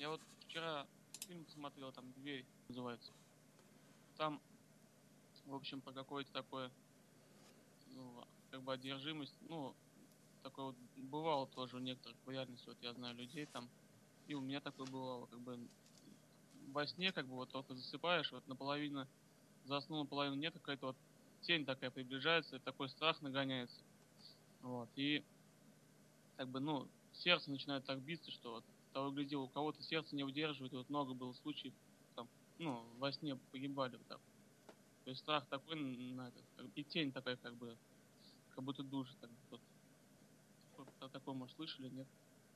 Я вот вчера фильм посмотрел, там «Дверь» называется. Там, в общем, про какое-то такое, ну, как бы одержимость, ну, такое вот бывало тоже у некоторых в реальности, вот я знаю людей там, и у меня такое бывало, как бы во сне, как бы вот только засыпаешь, вот наполовину заснул, наполовину нет, какая-то вот тень такая приближается, и такой страх нагоняется, вот, и как бы, ну, сердце начинает так биться, что вот того и гляди, у кого-то сердце не выдерживает, и вот много было случаев, там, ну, во сне погибали вот так. То есть страх такой на этот, и тень такая, как будто душит, так вот. Про такое, может, слышали, нет?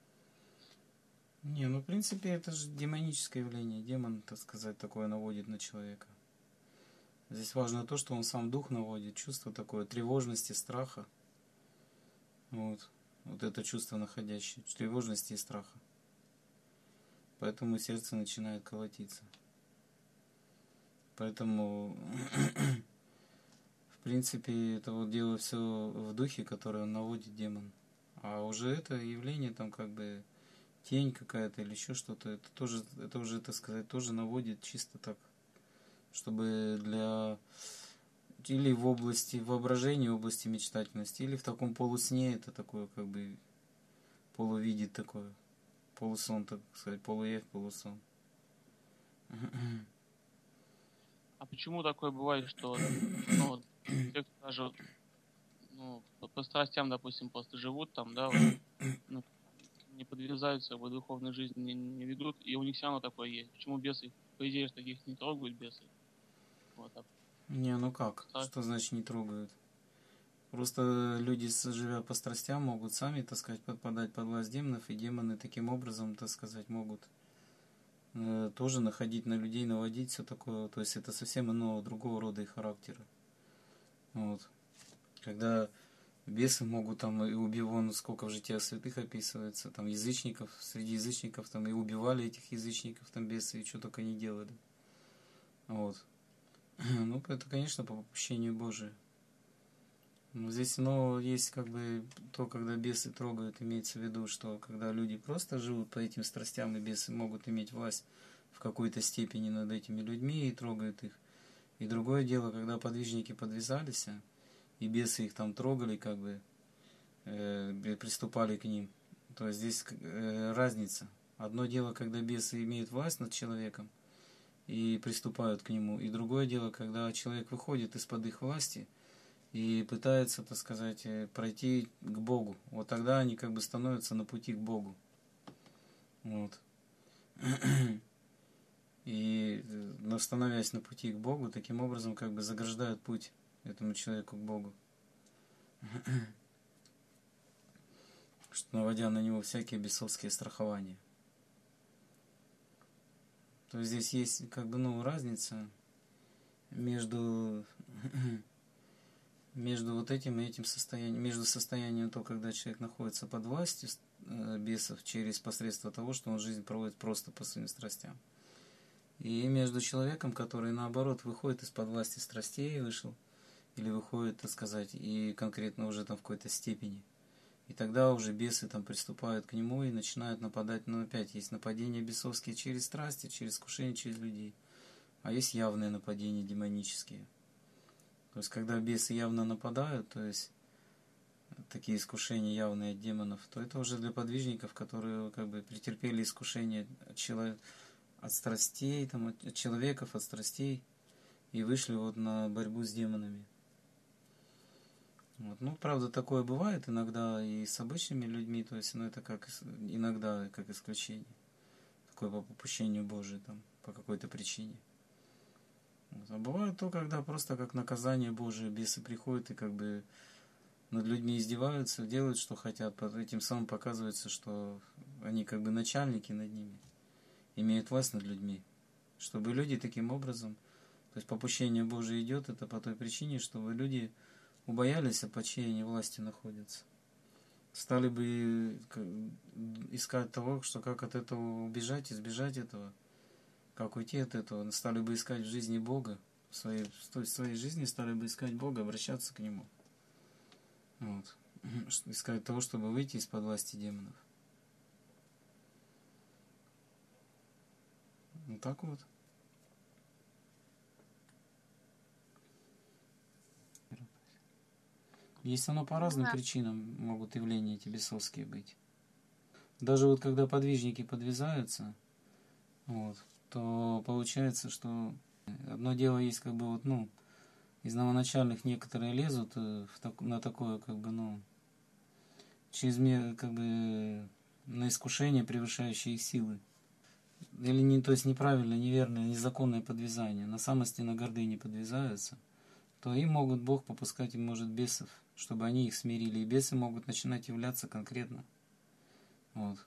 Не, ну в принципе это же демоническое явление. Демон, так сказать, такое наводит на человека. Здесь важно то, что он сам дух наводит, чувство такое тревожности, страха. Вот. Вот это чувство находящее, тревожности и страха. Поэтому сердце начинает колотиться. Поэтому, в принципе, это вот дело все в духе, который он наводит демон. А уже это явление, там как бы тень какая-то или еще что-то, это тоже, это уже, так сказать, тоже наводит чисто так, чтобы для или в области воображения, в области мечтательности, или в таком полусне, это такое как бы полувидит такое, полусон, так сказать, полуявь, полусон. А почему такое бывает, что вот, ну, вот, те, кто даже, вот, ну, по страстям, допустим, просто живут там, да, вот, ну, не подвязаются, в духовной жизни не ведут, и у них все равно такое есть. Почему бесы, по идее, же таких не трогают бесы? Вот, а Не, ну как? страсть. Что значит не трогают? Просто люди, живя по страстям, могут сами, так сказать, подпадать под власть демонов, и демоны таким образом, так сказать, могут тоже находить на людей, наводить все такое. То есть это совсем иного, другого рода и характера. Вот. Когда бесы могут там и убивать, вон сколько в житиях святых описывается, там язычников, среди язычников там и убивали этих язычников, там бесы, и что только не делали. Вот. Ну, это, конечно, по попущению Божию. Но здесь, но есть как бы то, когда бесы трогают, имеется в виду, что когда люди просто живут по этим страстям, и бесы могут иметь власть в какой-то степени над этими людьми и трогают их. И другое дело, когда подвижники подвязались, и бесы их там трогали, как бы приступали к ним. То есть здесь разница. Одно дело, когда бесы имеют власть над человеком и приступают к нему, и другое дело, когда человек выходит из-под их власти и пытается, так сказать, пройти к Богу. Вот тогда они как бы становятся на пути к Богу. Вот. И становясь на пути к Богу, таким образом как бы заграждают путь этому человеку к Богу, что наводя на него всякие бесовские страхования. То есть здесь есть как бы ну разница между между вот этим и этим состоянием, между состоянием то, когда человек находится под властью бесов через посредство того, что он жизнь проводит просто по своим страстям. И между человеком, который наоборот выходит из-под власти страстей, вышел, или выходит, так сказать, и конкретно уже там в какой-то степени. И тогда уже бесы там приступают к нему и начинают нападать. Но опять есть нападения бесовские через страсти, через искушения, через людей. А есть явные нападения демонические. То есть, когда бесы явно нападают, то есть такие искушения явные от демонов, то это уже для подвижников, которые как бы претерпели искушение от страстей, там, от человеков, от страстей, и вышли вот на борьбу с демонами. Вот. Ну, правда, такое бывает иногда и с обычными людьми, то есть, ну, это как иногда как исключение. Такое по попущению Божию, там, по какой-то причине. Вот. А бывает то, когда просто как наказание Божие бесы приходят и как бы над людьми издеваются, делают, что хотят, этим самым показывается, что они как бы начальники над ними, имеют власть над людьми. Чтобы люди таким образом, то есть попущение Божие идет, это по той причине, чтобы люди убоялись, под чьей они власти находятся. Стали бы искать того, что как от этого убежать, избежать этого, как уйти от этого, стали бы искать в жизни Бога, в своей жизни стали бы искать Бога, обращаться к Нему. Вот. Искать того, чтобы выйти из-под власти демонов. Вот так вот. Есть оно по разным причинам могут явления эти бесовские быть. Даже вот когда подвижники подвязаются, вот, то получается, что одно дело есть как бы вот, ну, из новоначальных некоторые лезут на такое как бы, ну, как бы на искушение, превышающее их силы. Или не, то есть неправильное, неверное, незаконное подвязание. На самости, на гордыне подвязаются, то им могут Бог попускать, им может бесов, чтобы они их смирили. И бесы могут начинать являться конкретно. Вот.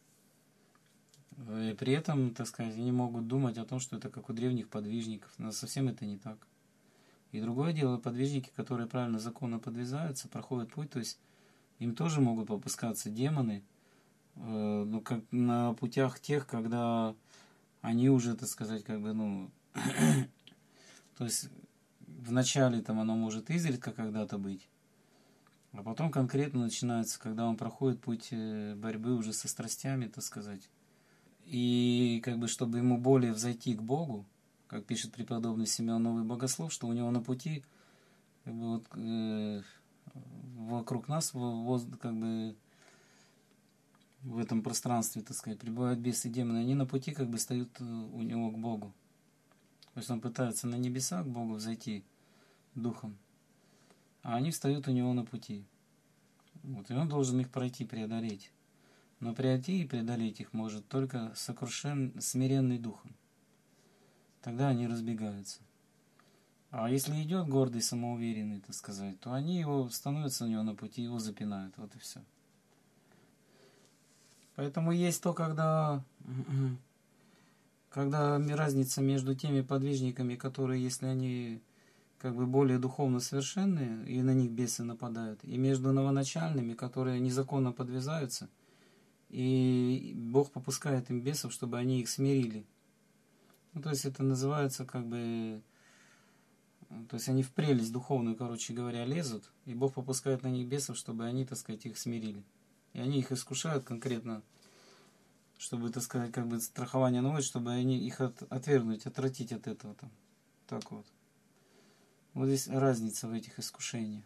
И при этом, так сказать, они могут думать о том, что это как у древних подвижников. Но совсем это не так. И другое дело, подвижники, которые правильно, законно подвязаются, проходят путь, то есть им тоже могут попускаться демоны, ну, как на путях тех, когда они уже, так сказать, как бы, ну, то есть вначале там оно может изредка когда-то быть, а потом конкретно начинается, когда он проходит путь борьбы уже со страстями, так сказать. И как бы, чтобы ему более взойти к Богу, как пишет преподобный Симеон Новый Богослов, что у него на пути как бы вот, вокруг нас, как бы в этом пространстве, так сказать, пребывают бесы и демоны, они на пути как бы встают у него к Богу. То есть он пытается на небеса к Богу взойти духом, а они встают у него на пути. Вот, и он должен их пройти, преодолеть. Но пройти и преодолеть их может только смиренный духом. Тогда они разбегаются. А если идет гордый, самоуверенный, так сказать, то они его становятся у него на пути, его запинают. Вот и все. Поэтому есть то, когда разница между теми подвижниками, которые, если они как бы более духовно совершенные, и на них бесы нападают, и между новоначальными, которые незаконно подвязаются, и Бог попускает им бесов, чтобы они их смирили. Ну, то есть это называется как бы... То есть они в прелесть духовную, короче говоря, лезут, и Бог попускает на них бесов, чтобы они, так сказать, их смирили. И они их искушают конкретно, чтобы, так сказать, как бы страхование наводить, чтобы они их отвергнуть, отвратить от этого. Там. Так вот. Вот здесь разница в этих искушениях.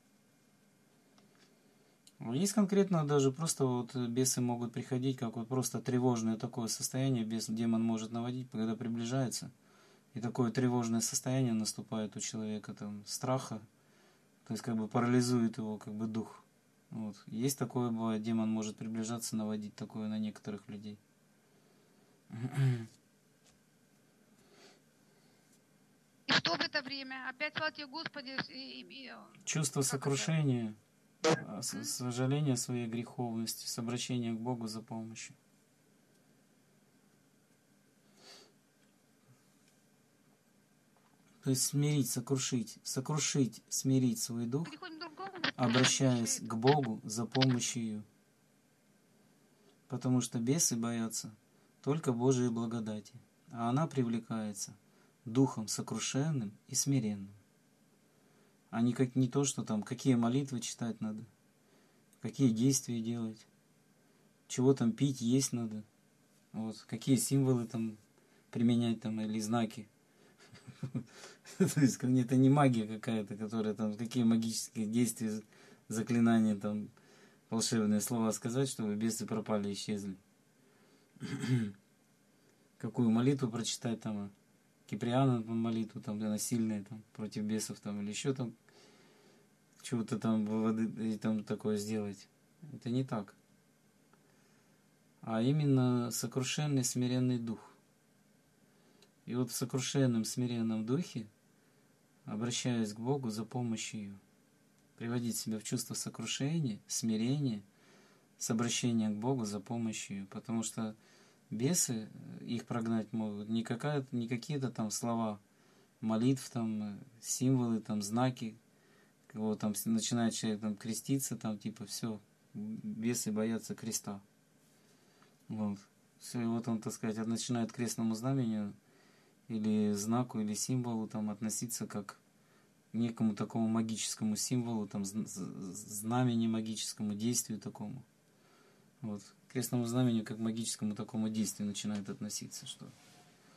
Есть конкретно даже просто вот бесы могут приходить, как вот просто тревожное такое состояние демон может наводить, когда приближается. И такое тревожное состояние наступает у человека, там, страха, то есть как бы парализует его как бы дух. Вот. Есть такое, бывает, демон может приближаться, наводить такое на некоторых людей. И что в это время? Опять слава тебе, Господи. Чувство сокрушения, сожаление о своей греховности, с обращением к Богу за помощью. То есть смирить, сокрушить, смирить свой дух, обращаясь к Богу за помощью. Потому что бесы боятся только Божией благодати, а она привлекается духом сокрушенным и смиренным. А не то, что там, какие молитвы читать надо, какие действия делать, чего там пить, есть надо, вот, какие символы там применять там или знаки. То есть это не магия какая-то, которая там, какие магические действия, заклинания там, волшебные слова сказать, чтобы бесы пропали, исчезли. Какую молитву прочитать там, Киприана молитву, там, она сильная, там, против бесов, там, или еще там, чего-то там, воды, там такое сделать. Это не так. А именно сокрушенный, смиренный дух. И вот в сокрушенном, смиренном духе, обращаясь к Богу за помощью, приводить себя в чувство сокрушения, смирения, с обращением к Богу за помощью. Потому что бесы, их прогнать могут не какие-то там слова, молитв, там, символы, там, знаки, вот там начинает человек там креститься, там, типа, все, бесы боятся креста. Вот. Все, и вот он, так сказать, начинает к крестному знамению или знаку, или символу там относиться как к некому такому магическому символу, там, знамени магическому действию такому. Вот. К крестному знамению как к магическому такому действию начинает относиться, что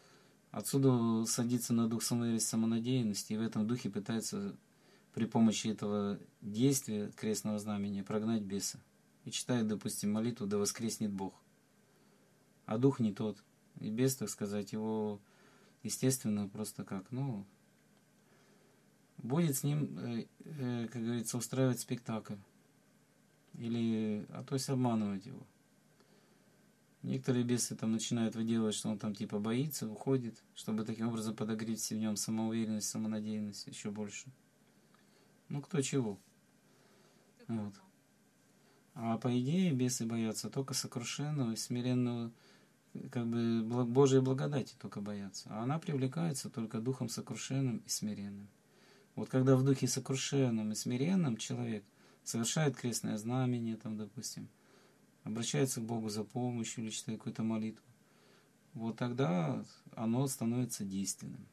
Отсюда садится на дух самоуверенности, самонадеянности, и в этом духе пытается при помощи этого действия крестного знамения прогнать беса. И читает, допустим, молитву «Да воскреснет Бог». А дух не тот. И бес, так сказать, его, естественно, просто как, будет с ним, как говорится, устраивать спектакль. Или, то есть обманывать его. Некоторые бесы там начинают выделывать, что он там типа боится, уходит, чтобы таким образом подогреть в нем самоуверенность, самонадеянность еще больше. Кто чего. Вот. А по идее бесы боятся только сокрушенного и смиренного, как бы Божьей благодати только боятся. А она привлекается только духом сокрушенным и смиренным. Вот когда в духе сокрушенном и смиренном человек совершает крестное знамение, там, допустим, обращается к Богу за помощью или читает какую-то молитву, вот тогда оно становится действенным.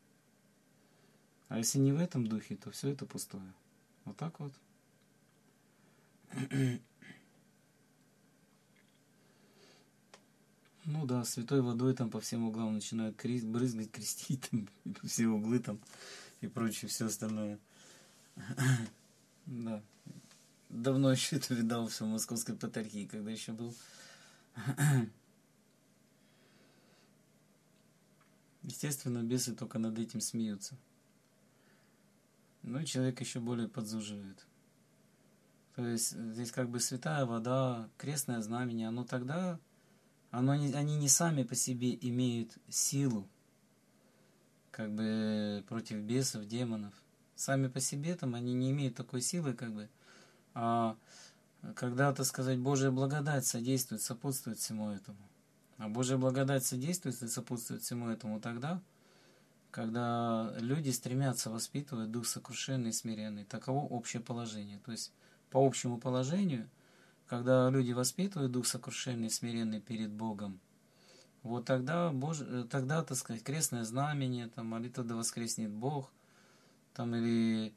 А если не в этом духе, то все это пустое. Вот так вот. Да, святой водой там по всем углам начинают брызгать, крестить, там, все углы там и прочее, все остальное. Да. Давно еще это видал все в Московской патриархии, когда еще был. Естественно, бесы только над этим смеются. И человек еще более подзуживает. То есть здесь как бы святая вода, крестное знамение, они не сами по себе имеют силу, как бы против бесов, демонов. Сами по себе там они не имеют такой силы, как бы, а когда, так сказать, Божья благодать содействует, сопутствует всему этому. А Божья благодать содействует и сопутствует всему этому тогда, когда люди стремятся воспитывать дух сокрушенный и смиренный. Таково общее положение. То есть по общему положению, когда люди воспитывают дух сокрушенный и смиренный перед Богом, вот тогда, так сказать, крестное знамение, там, молитва «Да воскреснет Бог», там, или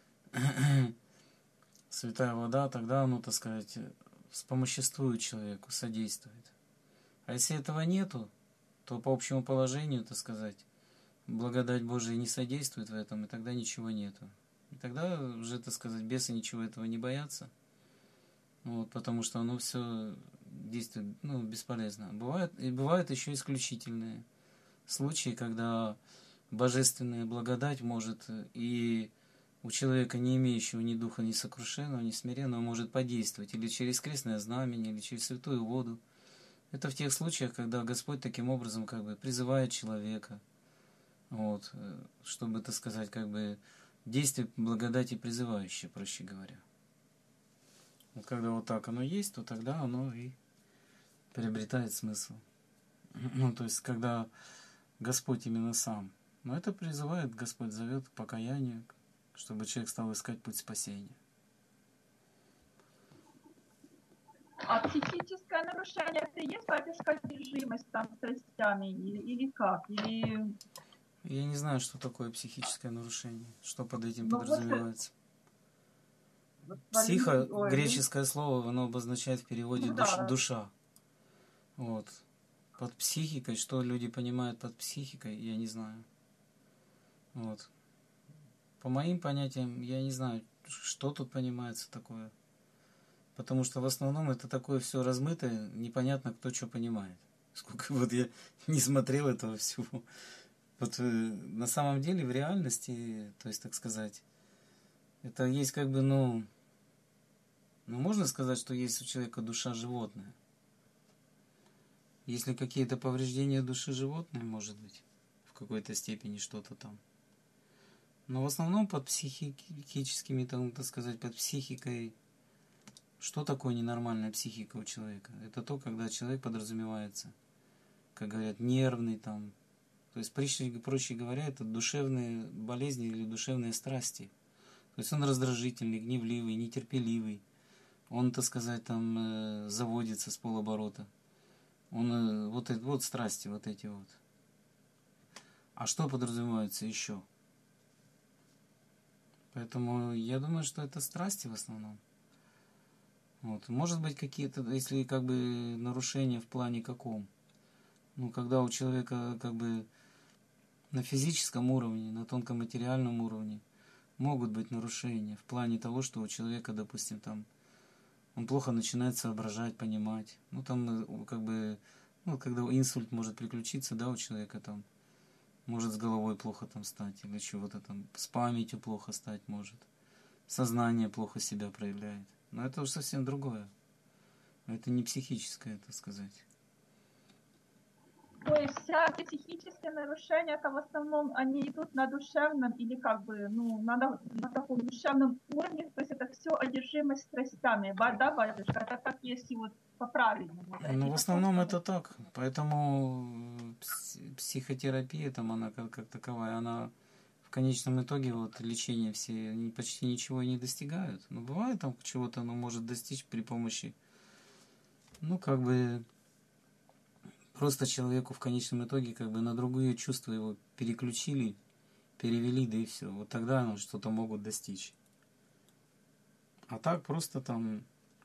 святая вода, тогда оно, так сказать, вспомоществует человеку, содействует. А если этого нету, то по общему положению, так сказать, благодать Божия не содействует в этом, и тогда ничего нету. И тогда уже, так сказать, бесы ничего этого не боятся, потому что оно все действует бесполезно. Бывают еще исключительные случаи, когда божественная благодать может и у человека, не имеющего ни духа, ни сокрушенного, ни смиренного, может подействовать или через крестное знамение, или через святую воду. Это в тех случаях, когда Господь таким образом как бы призывает человека, чтобы, так сказать, как бы действие благодати призывающее, проще говоря. Вот когда вот так оно есть, то тогда оно и приобретает смысл. То есть, когда Господь именно сам. Но это призывает, Господь зовет к покаянию, чтобы человек стал искать путь спасения. А психическое нарушение это и есть папежская одержимость там страстями или как? Или... Я не знаю, что такое психическое нарушение, что под этим подразумевается. Психо, греческое слово, оно обозначает в переводе душа. Вот. Под психикой, что люди понимают под психикой, я не знаю. Вот. По моим понятиям, я не знаю, что тут понимается такое. Потому что в основном это такое все размытое, непонятно, кто что понимает. Сколько я не смотрел этого всего. На самом деле, в реальности, то есть, так сказать, это есть как бы, можно сказать, что есть у человека душа животная. Если какие-то повреждения души животной, может быть, в какой-то степени что-то там. Но в основном под психическими, так сказать, под психикой. Что такое ненормальная психика у человека? Это то, когда человек подразумевается, как говорят, нервный там. То есть, проще говоря, это душевные болезни или душевные страсти. То есть он раздражительный, гневливый, нетерпеливый. Он, так сказать, там заводится с полоборота. Он вот страсти вот эти вот. А что подразумевается еще? Поэтому я думаю, что это страсти в основном. Может быть какие-то, если как бы нарушения в плане каком. Когда у человека как бы на физическом уровне, на тонком материальном уровне могут быть нарушения в плане того, что у человека, допустим, там он плохо начинает соображать, понимать. Ну, там, как бы, ну, когда инсульт может приключиться, да, у человека там, может с головой плохо там стать, или чего-то там, с памятью плохо стать может, сознание плохо себя проявляет. Но это уже совсем другое. Это не психическое, так сказать. То есть всякие психические нарушения, это в основном они идут на душевном или как бы, ну, на таком душевном уровне, то есть это все одержимость страстями, да, батюшка? Это так, если вот по-правильному. Ну, в основном это так. Поэтому психотерапия, там, она как таковая, она в конечном итоге, вот, лечение все, они почти ничего и не достигают. Но бывает там чего-то оно может достичь при помощи, ну, как бы, просто человеку в конечном итоге, как бы, на другое чувство его переключили, перевели, да и все. Вот тогда оно что-то могут достичь. А так просто там,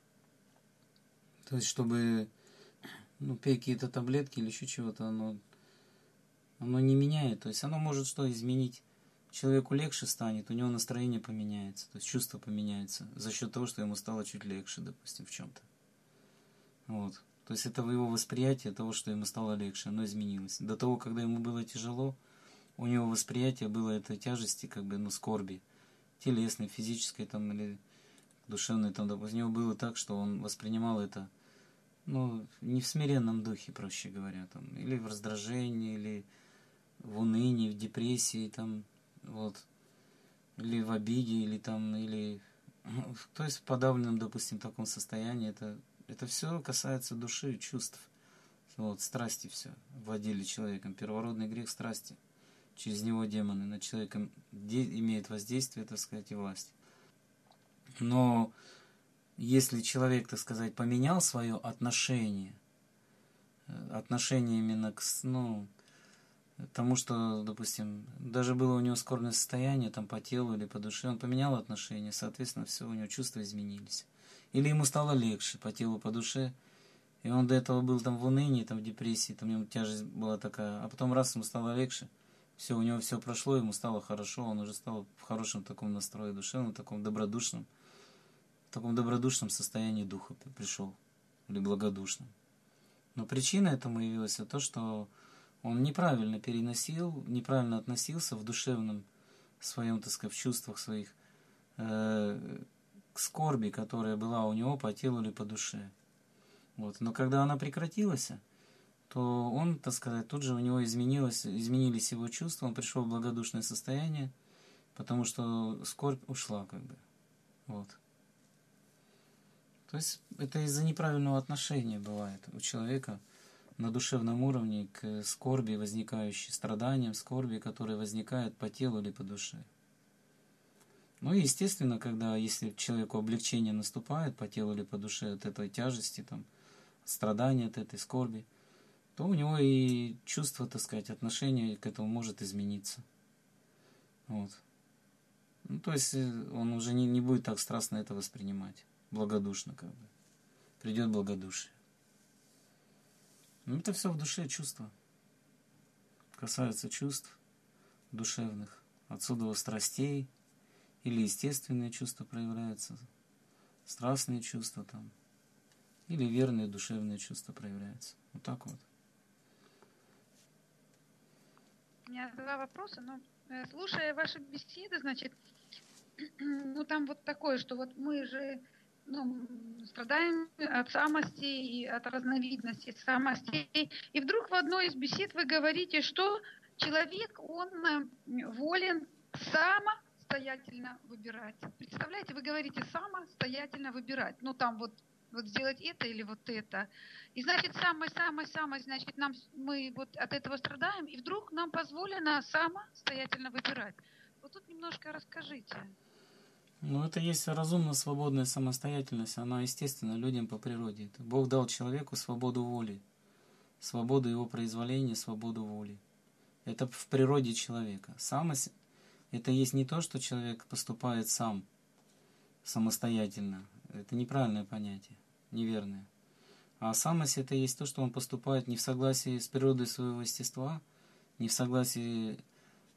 то есть, чтобы, ну, пей какие-то таблетки или еще чего-то, оно не меняет. То есть оно может что изменить? Человеку легче станет, у него настроение поменяется, то есть чувство поменяется за счет того, что ему стало чуть легче, допустим, в чем-то. Вот. То есть это его восприятие того, что ему стало легче, оно изменилось. До того, когда ему было тяжело, у него восприятие было этой тяжести, как бы, ну, скорби, телесной, физической там, или душевной, там, допустим, у него было так, что он воспринимал это, ну, не в смиренном духе, проще говоря, там, или в раздражении, или в унынии, в депрессии, там, вот, или в обиде, или там, или, то есть в подавленном, допустим, таком состоянии, это все касается души, чувств, вот, страсти все владели человеком, первородный грех страсти, через него демоны над человеком имеют воздействие, так сказать, и власть. Но если человек, так сказать, поменял свое отношение именно к, ну, тому, что, допустим, даже было у него скорбное состояние там по телу или по душе, он поменял отношения, соответственно, все, у него чувства изменились. Или ему стало легче по телу, по душе, и он до этого был там в унынии, там в депрессии, там у него тяжесть была такая, а потом раз ему стало легче, все, у него все прошло, ему стало хорошо, он уже стал в хорошем таком настрое душевном, таком добродушном, в таком добродушном состоянии духа пришел, или благодушном. Но причина этому явилась то, что он неправильно переносил, неправильно относился в душевном своем, так сказать, в чувствах своих к скорби, которая была у него по телу или по душе. Вот. Но когда она прекратилась, то он, так сказать, тут же у него изменились его чувства, он пришел в благодушное состояние, потому что скорбь ушла, как бы. Вот. То есть это из-за неправильного отношения бывает у человека на душевном уровне к скорби, возникающей страданиям, скорби, которые возникают по телу или по душе. Ну и естественно, когда, если человеку облегчение наступает по телу или по душе от этой тяжести, там, страдания от этой скорби, то у него и чувство, так сказать, отношение к этому может измениться. Вот. Ну, то есть он уже не будет так страстно это воспринимать. Благодушно, как бы. Придет благодушие. Ну, это все в душе чувства. Касается чувств душевных. Отсюда страстей или естественные чувства проявляются, страстные чувства там, или верные душевные чувства проявляются. Вот так вот. У меня два вопроса, но слушая ваши беседы, значит, ну там вот такое, что вот мы же, ну, страдаем от самости и от разновидностей самостей. И вдруг в одной из бесед вы говорите, что человек, он волен самостоятельно выбирать. Представляете, вы говорите самостоятельно выбирать. Ну там вот сделать это или вот это. И значит, самое, значит, мы вот от этого страдаем, и вдруг нам позволено самостоятельно выбирать. Вот тут немножко расскажите. Ну, это есть разумно свободная самостоятельность, она естественна людям по природе. Бог дал человеку свободу воли, свободу его произволения, свободу воли. Это в природе человека. Самость – это есть не то, что человек поступает сам, самостоятельно. Это неправильное понятие, неверное. А самость – это есть то, что он поступает не в согласии с природой своего естества, не в согласии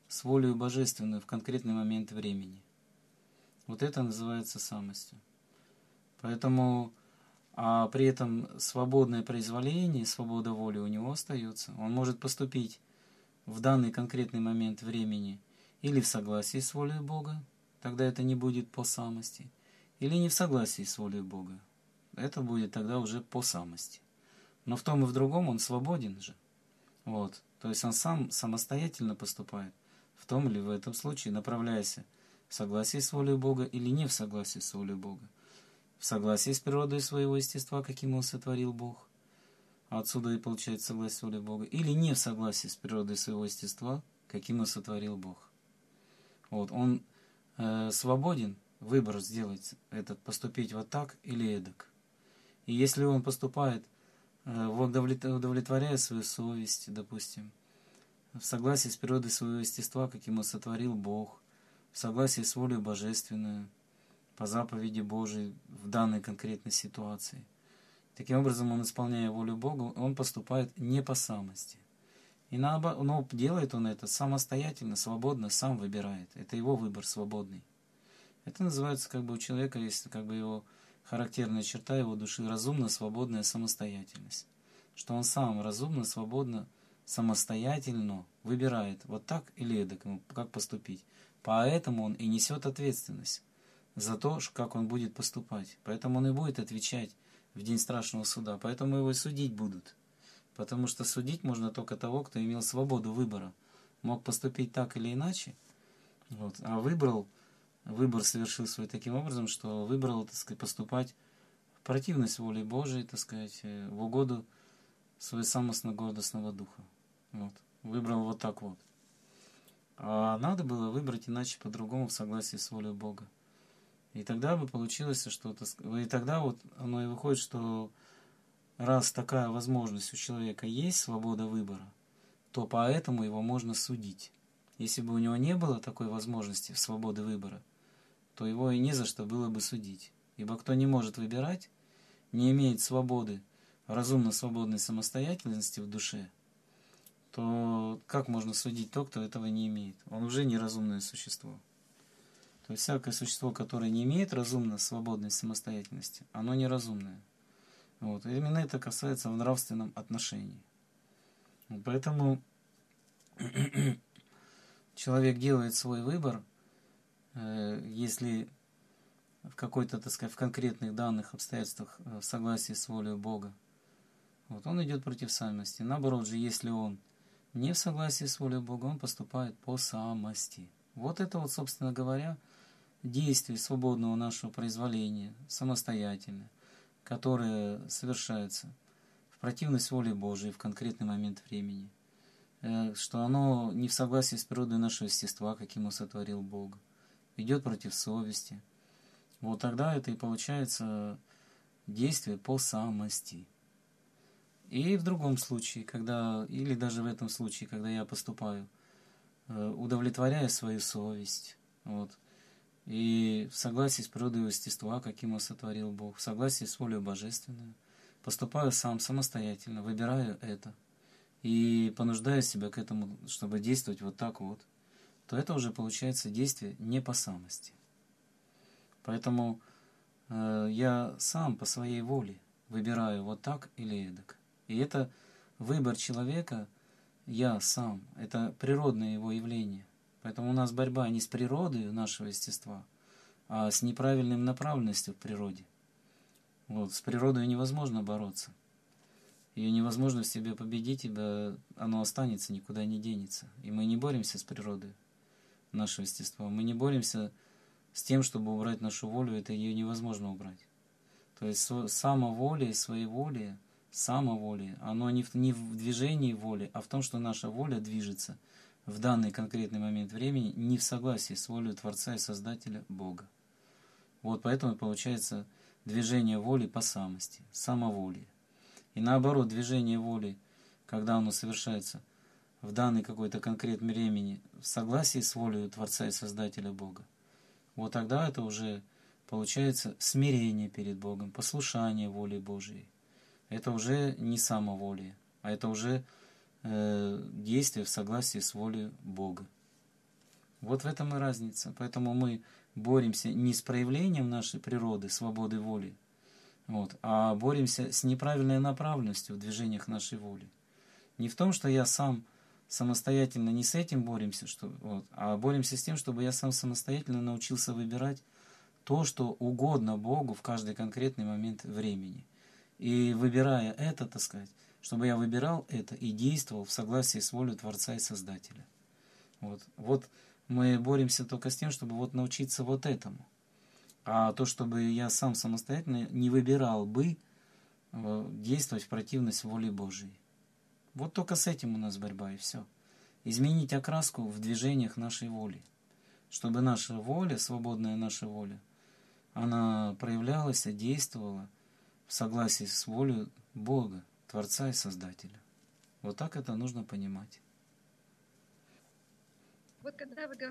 с волей божественной в конкретный момент времени. Вот это называется самостью. Поэтому, а при этом свободное произволение, свобода воли у него остается. Он может поступить в данный конкретный момент времени или в согласии с волей Бога, тогда это не будет по самости, или не в согласии с волей Бога, это будет тогда уже по самости. Но в том и в другом он свободен же. Вот. То есть он сам самостоятельно поступает в том или в этом случае, направляясь в согласии с волей Бога или не в согласии с волей Бога. В согласии с природой своего естества, каким его сотворил Бог. А отсюда и получается согласие с волей Бога. Или не в согласии с природой своего естества, каким его сотворил Бог. Вот. Он свободен выбор сделать этот, поступить вот так или эдак. И если он поступает, удовлетворяя свою совесть, допустим, в согласии с природой своего естества, как ему сотворил Бог, в согласии с волей божественной, по заповеди Божией в данной конкретной ситуации. Таким образом, он, исполняя волю Бога, он поступает не по самости. И но делает он это самостоятельно, свободно, сам выбирает. Это его выбор свободный. Это называется, как бы у человека есть как бы его характерная черта его души, разумно свободная самостоятельность. Что он сам разумно, свободно, самостоятельно выбирает вот так или эдак, как поступить. Поэтому он и несет ответственность за то, как он будет поступать. Поэтому он и будет отвечать в день страшного суда. Поэтому его и судить будут. Потому что судить можно только того, кто имел свободу выбора. Мог поступить так или иначе, вот, а выбор совершил свой таким образом, что выбрал, так сказать, поступать в противность воле Божией, так сказать, в угоду своего самостно-гордостного духа. Вот. Выбрал вот так вот. А надо было выбрать иначе, по-другому, в согласии с волей Бога. И тогда бы получилось, что... И тогда вот оно и выходит, что раз такая возможность у человека есть, свобода выбора, то поэтому его можно судить. Если бы у него не было такой возможности, свободы выбора, то его и не за что было бы судить. Ибо кто не может выбирать, не имеет свободы, разумно свободной самостоятельности в душе, то как можно судить то, кто этого не имеет? Он уже неразумное существо. То есть всякое существо, которое не имеет разумно свободной самостоятельности, оно неразумное. Вот. И именно это касается в нравственном отношении. Поэтому человек делает свой выбор, если в какой-то, так сказать, в конкретных данных обстоятельствах в согласии с волей Бога, вот, он идет против самости. Наоборот же, если он не в согласии с волей Бога, он поступает по самости. Вот это вот, собственно говоря, действие свободного нашего произволения, самостоятельно, которое совершается в противность воле Божией в конкретный момент времени, что оно не в согласии с природой нашего естества, каким его сотворил Бог, идет против совести. Вот тогда это и получается действие по самости. И в другом случае, когда, или даже в этом случае, когда я поступаю, удовлетворяя свою совесть, вот, и в согласии с природой естества, каким его сотворил Бог, в согласии с волей божественной, поступаю сам, самостоятельно, выбираю это, и понуждаю себя к этому, чтобы действовать вот так вот, то это уже получается действие не по самости. Поэтому я сам по своей воле выбираю вот так или эдак. И это выбор человека, я сам, это природное его явление. Поэтому у нас борьба не с природой нашего естества, а с неправильной направленностью в природе. Вот, с природой невозможно бороться. Ее невозможно в себе победить, ибо оно останется, никуда не денется. И мы не боремся с природой нашего естества. Мы не боремся с тем, чтобы убрать нашу волю, это ее невозможно убрать. То есть самоволие, своеволие, самоволие, оно не в движении воли, а в том, что наша воля движется в данный конкретный момент времени не в согласии с волей Творца и Создателя Бога. Вот поэтому получается движение воли по самости, самоволие. И наоборот, движение воли, когда оно совершается в данный какой-то конкретный времени в согласии с волей Творца и Создателя Бога, вот тогда это уже получается смирение перед Богом, послушание воле Божией. Это уже не самоволие, а это уже действие в согласии с волей Бога. Вот в этом и разница. Поэтому мы боремся не с проявлением нашей природы, свободы воли, вот, а боремся с неправильной направленностью в движениях нашей воли. Не в том, что я сам самостоятельно, не с этим боремся, а боремся с тем, чтобы я сам самостоятельно научился выбирать то, что угодно Богу в каждый конкретный момент времени. И выбирая это, так сказать, чтобы я выбирал это и действовал в согласии с волей Творца и Создателя. Вот мы боремся только с тем, чтобы вот научиться вот этому. А то, чтобы я сам самостоятельно не выбирал бы действовать в противность воле Божией. Вот только с этим у нас борьба, и все. Изменить окраску в движениях нашей воли. Чтобы наша воля, свободная наша воля, она проявлялась и действовала в согласии с волей Бога, Творца и Создателя. Вот так это нужно понимать. Вот когда вы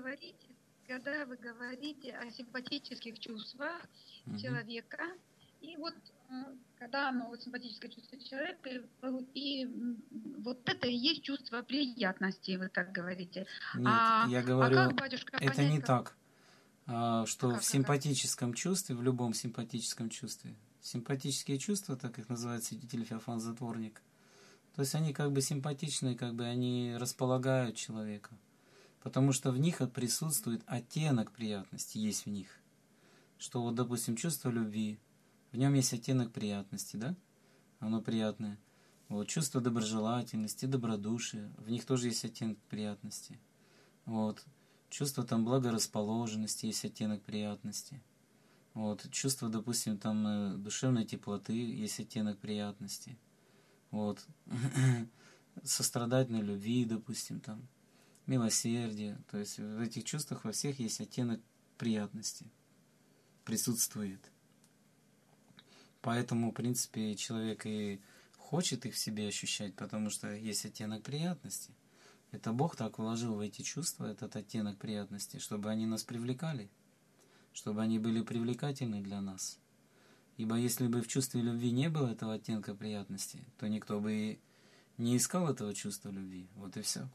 говорите о симпатических чувствах человека, и вот когда оно симпатическое чувство человека, и вот это и есть чувство приятности, вы так говорите. Нет, я говорю, как, батюшка, это понять, не как... так, что в симпатическом чувстве, в любом симпатическом чувстве, симпатические чувства, так их называет святитель Феофан Затворник, то есть они как бы симпатичные, как бы они располагают человека, потому что в них присутствует оттенок приятности, есть в них. Что вот, допустим, чувство любви, в нем есть оттенок приятности, да? Оно приятное. Вот, чувство доброжелательности, добродушия, в них тоже есть оттенок приятности. Вот, чувство там благорасположенности, есть оттенок приятности. Вот, чувство, допустим, там душевной теплоты, есть оттенок приятности. Вот, сострадательной любви, допустим, там, милосердие. То есть в этих чувствах во всех есть оттенок приятности. Присутствует. Поэтому, в принципе, человек и хочет их в себе ощущать, потому что есть оттенок приятности. Это Бог так вложил в эти чувства, этот оттенок приятности, чтобы они нас привлекали, чтобы они были привлекательны для нас. Ибо если бы в чувстве любви не было этого оттенка приятности, то никто бы и не искал этого чувства любви. Вот и все.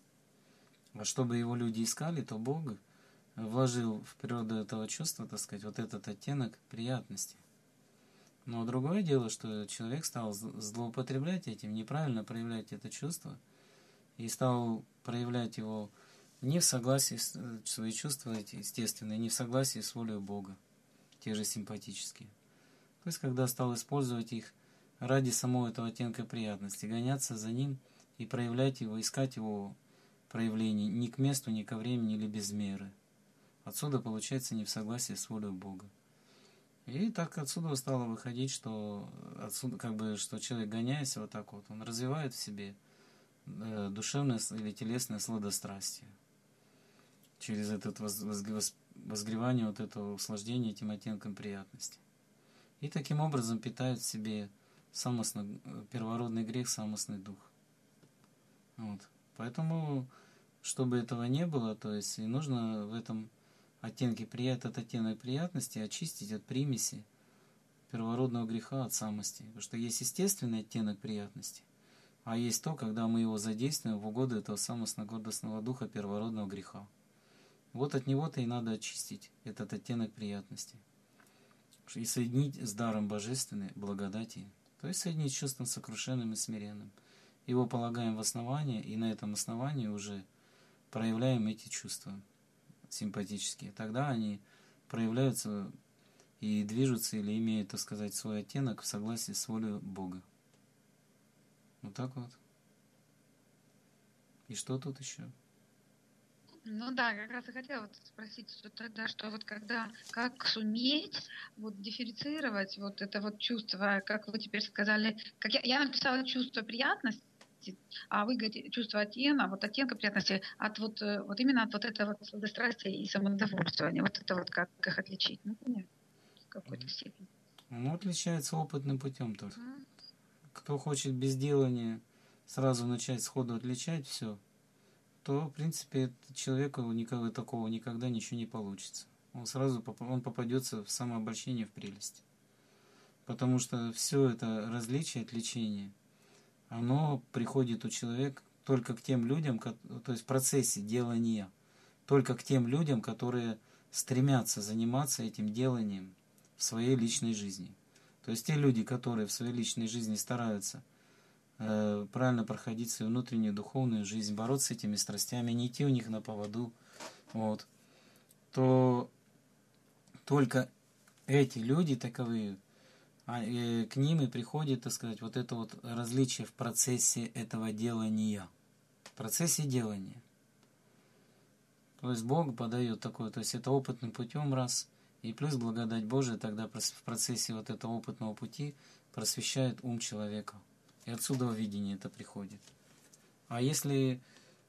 А чтобы его люди искали, то Бог вложил в природу этого чувства, так сказать, вот этот оттенок приятности. Но другое дело, что человек стал злоупотреблять этим, неправильно проявлять это чувство, и стал проявлять его не в согласии с свои чувства эти естественные, не в согласии с волей Бога, те же симпатические. То есть, когда стал использовать их ради самого этого оттенка приятности, гоняться за ним и проявлять его, искать его проявление ни к месту, ни ко времени или без меры. Отсюда получается не в согласии с волей Бога. И так отсюда стало выходить, что что человек, гоняясь вот так вот, он развивает в себе душевное или телесное сладострастие через это возгревание вот этого услаждения этим оттенком приятности. И таким образом питает в себе первородный грех, самостный дух. Вот. Поэтому, чтобы этого не было, то есть и нужно в этом этот оттенок приятности очистить от примеси первородного греха, от самости. Потому что есть естественный оттенок приятности, а есть то, когда мы его задействуем в угоду этого самостно-гордостного духа первородного греха. Вот от него-то и надо очистить этот оттенок приятности. И соединить с даром божественной благодати. То есть соединить с чувством сокрушенным и смиренным. Его полагаем в основание, и на этом основании уже проявляем эти чувства симпатические. Тогда они проявляются и движутся, или имеют, так сказать, свой оттенок в согласии с волей Бога. Вот так вот. И что тут еще? Ну да, как раз и хотела вот спросить, что тогда, что вот как суметь вот дифференцировать вот это вот чувство, как вы теперь сказали, как я написала чувство приятности, а вы говорите чувство оттенка приятности вот именно от вот этого вот сладострастия и самодовольствования. Вот это вот как их отличить? Ну, понятно, в какой-то степени. Ну, отличается опытным путем только. Кто хочет без делания сразу начать сходу отличать все, то, в принципе, человеку такого никогда ничего не получится. Он попадется в самообольщение, в прелесть. Потому что все это различие, отличение, оно приходит у человека только к тем людям, то есть в процессе делания, только к тем людям, которые стремятся заниматься этим деланием в своей личной жизни. То есть те люди, которые в своей личной жизни стараются правильно проходить свою внутреннюю духовную жизнь, бороться с этими страстями, не идти у них на поводу, вот, то только эти люди таковые, к ним и приходит, так сказать, вот это вот различие в процессе этого делания. В процессе делания. То есть Бог подает такое, то есть это опытным путем раз, и плюс благодать Божия тогда в процессе вот этого опытного пути просвещает ум человека. И отсюда видение это приходит. А если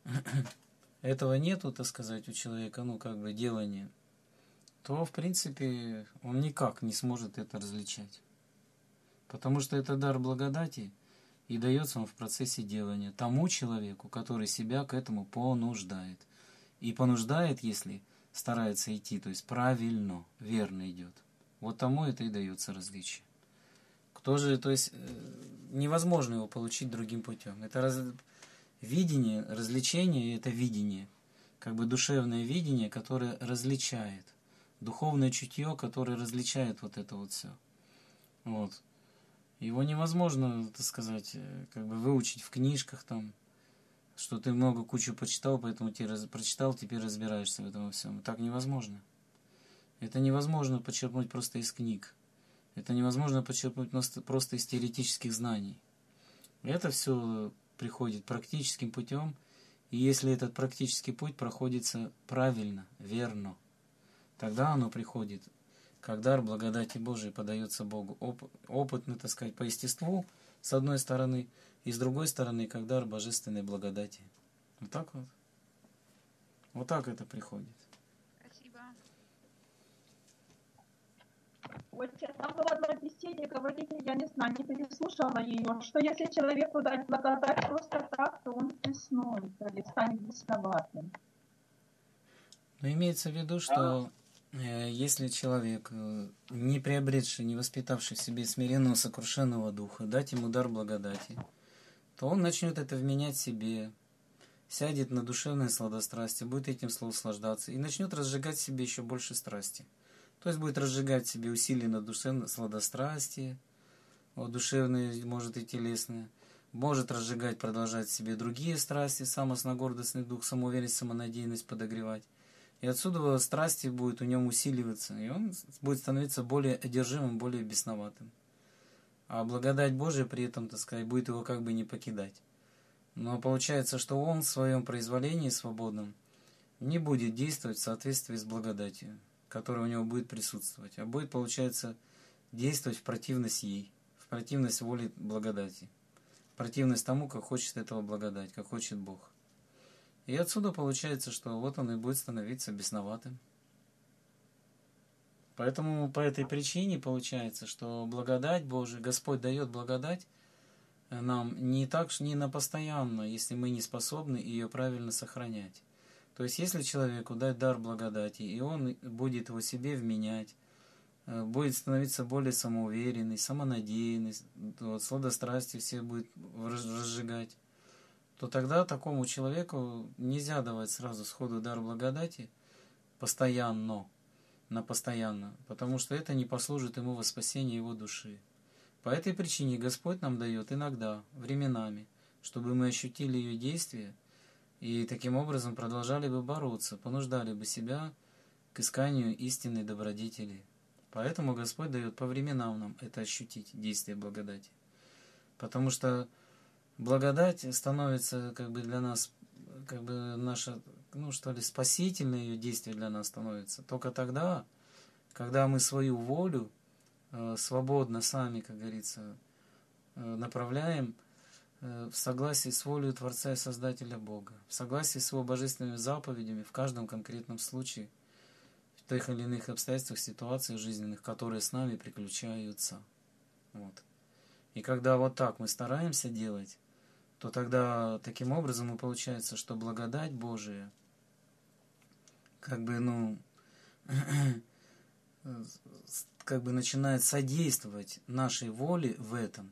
этого нету, так сказать, у человека, ну как бы делания, то в принципе он никак не сможет это различать. Потому что это дар благодати, и дается он в процессе делания тому человеку, который себя к этому понуждает. И понуждает, если старается идти, то есть правильно, верно идет. Вот тому это и дается различие. Кто же, то есть невозможно его получить другим путем. Это видение, развлечение, это видение, как бы душевное видение, которое различает, духовное чутье, которое различает вот это вот все. Вот. Его невозможно, так сказать, как бы выучить в книжках там, что ты много кучу почитал, поэтому прочитал, теперь разбираешься в этом во всем. Так невозможно. Это невозможно почерпнуть просто из книг. Это невозможно почерпнуть просто из теоретических знаний. Это все приходит практическим путем, и если этот практический путь проходится правильно, верно, тогда оно приходит, как дар благодати Божией подается Богу. Опытно, так сказать, по естеству, с одной стороны, и с другой стороны, как дар божественной благодати. Вот так вот. Вот так это приходит. Спасибо. Вот там в одной беседе говорите, я не знаю, не переслушала ее, что если человеку дать благодать просто так, то он приснует или станет бесноватым. Но имеется в виду, что если человек, не приобретший, не воспитавший в себе смиренного, сокрушенного духа, дать ему дар благодати, то он начнет это вменять себе, сядет на душевное сладострастие, будет этим наслаждаться и начнет разжигать в себе еще больше страсти. То есть будет разжигать в себе усиленно душевное сладострастие, душевные, может и телесные, может разжигать, продолжать в себе другие страсти, самостногордостный дух, самоуверенность, самонадеянность подогревать. И отсюда страсти будут у нем усиливаться, и он будет становиться более одержимым, более бесноватым. А благодать Божия при этом, так сказать, будет его как бы не покидать. Но получается, что он в своем произволении свободном не будет действовать в соответствии с благодатью, которая у него будет присутствовать, а будет, получается, действовать в противность ей, в противность воле благодати, в противность тому, как хочет этого благодать, как хочет Бог. И отсюда получается, что вот он и будет становиться бесноватым. Поэтому по этой причине получается, что благодать Божия, Господь дает благодать нам не на постоянно, если мы не способны ее правильно сохранять. То есть, если человеку дать дар благодати, и он будет его себе вменять, будет становиться более самоуверенный, самонадеянный, сладострастие все будет разжигать, то тогда такому человеку нельзя давать сразу сходу дар благодати постоянно, потому что это не послужит ему во спасение его души. По этой причине Господь нам дает иногда, временами, чтобы мы ощутили ее действие и таким образом продолжали бы бороться, понуждали бы себя к исканию истинной добродетели. Поэтому Господь дает по временам нам это ощутить, действие благодати. Потому что благодать становится как бы для нас, как бы наше, спасительное ее действие для нас становится только тогда, когда мы свою волю свободно сами, как говорится, направляем в согласии с волей Творца и Создателя Бога, в согласии с Его божественными заповедями в каждом конкретном случае, в тех или иных обстоятельствах, ситуациях жизненных, которые с нами приключаются. Вот. И когда вот так мы стараемся делать, то тогда таким образом и получается, что благодать Божия как бы начинает содействовать нашей воле в этом.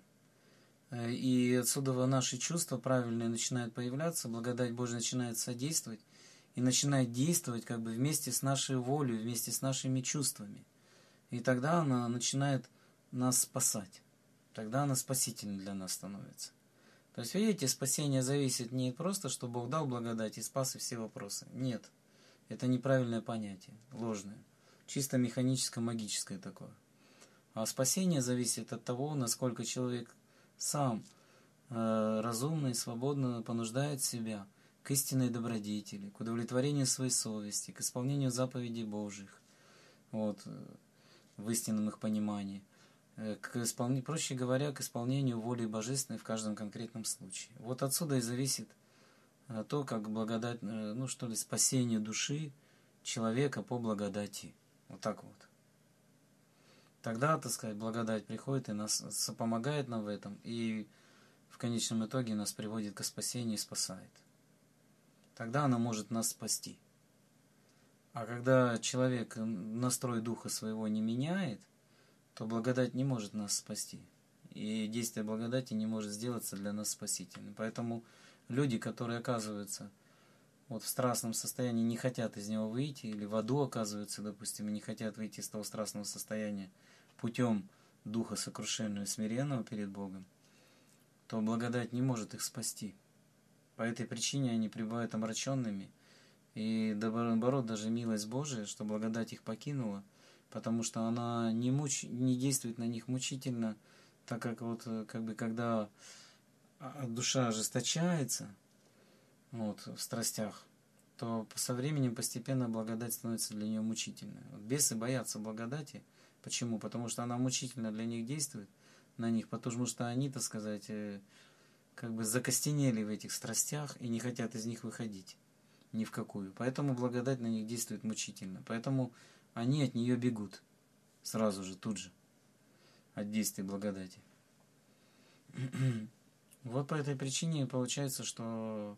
И отсюда наши чувства правильные начинают появляться, благодать Божия начинает содействовать, и начинает действовать как бы вместе с нашей волей, вместе с нашими чувствами. И тогда она начинает нас спасать. Тогда она спасительной для нас становится. То есть, видите, спасение зависит не просто, что Бог дал благодать и спас и все вопросы. Нет. Это неправильное понятие, ложное. Чисто механическо-магическое такое. А спасение зависит от того, насколько человек сам разумно и свободно понуждает себя к истинной добродетели, к удовлетворению своей совести, к исполнению заповедей Божьих, вот, в истинном их понимании, проще говоря, к исполнению воли Божественной в каждом конкретном случае. Вот отсюда и зависит то, как благодать, спасение души человека по благодати. Вот так вот. Тогда, так сказать, благодать приходит и нас помогает нам в этом, и в конечном итоге нас приводит к спасению и спасает. Тогда она может нас спасти. А когда человек настрой духа своего не меняет, то благодать не может нас спасти. И действие благодати не может сделаться для нас спасительным. Поэтому люди, которые оказываются вот в страстном состоянии, не хотят из него выйти, или в аду оказываются, допустим, и не хотят выйти из того страстного состояния путем духа сокрушенного и смиренного перед Богом, то благодать не может их спасти. По этой причине они пребывают омраченными, и наоборот, даже милость Божия, что благодать их покинула, потому что она не действует на них мучительно, так как вот как бы когда душа ожесточается вот, в страстях, то со временем постепенно благодать становится для нее мучительной. Вот бесы боятся благодати. Почему? Потому что она мучительно для них действует, на них, потому что они, так сказать, как бы закостенели в этих страстях и не хотят из них выходить ни в какую. Поэтому благодать на них действует мучительно. Поэтому они от нее бегут сразу же, тут же, от действия благодати. Вот по этой причине получается, что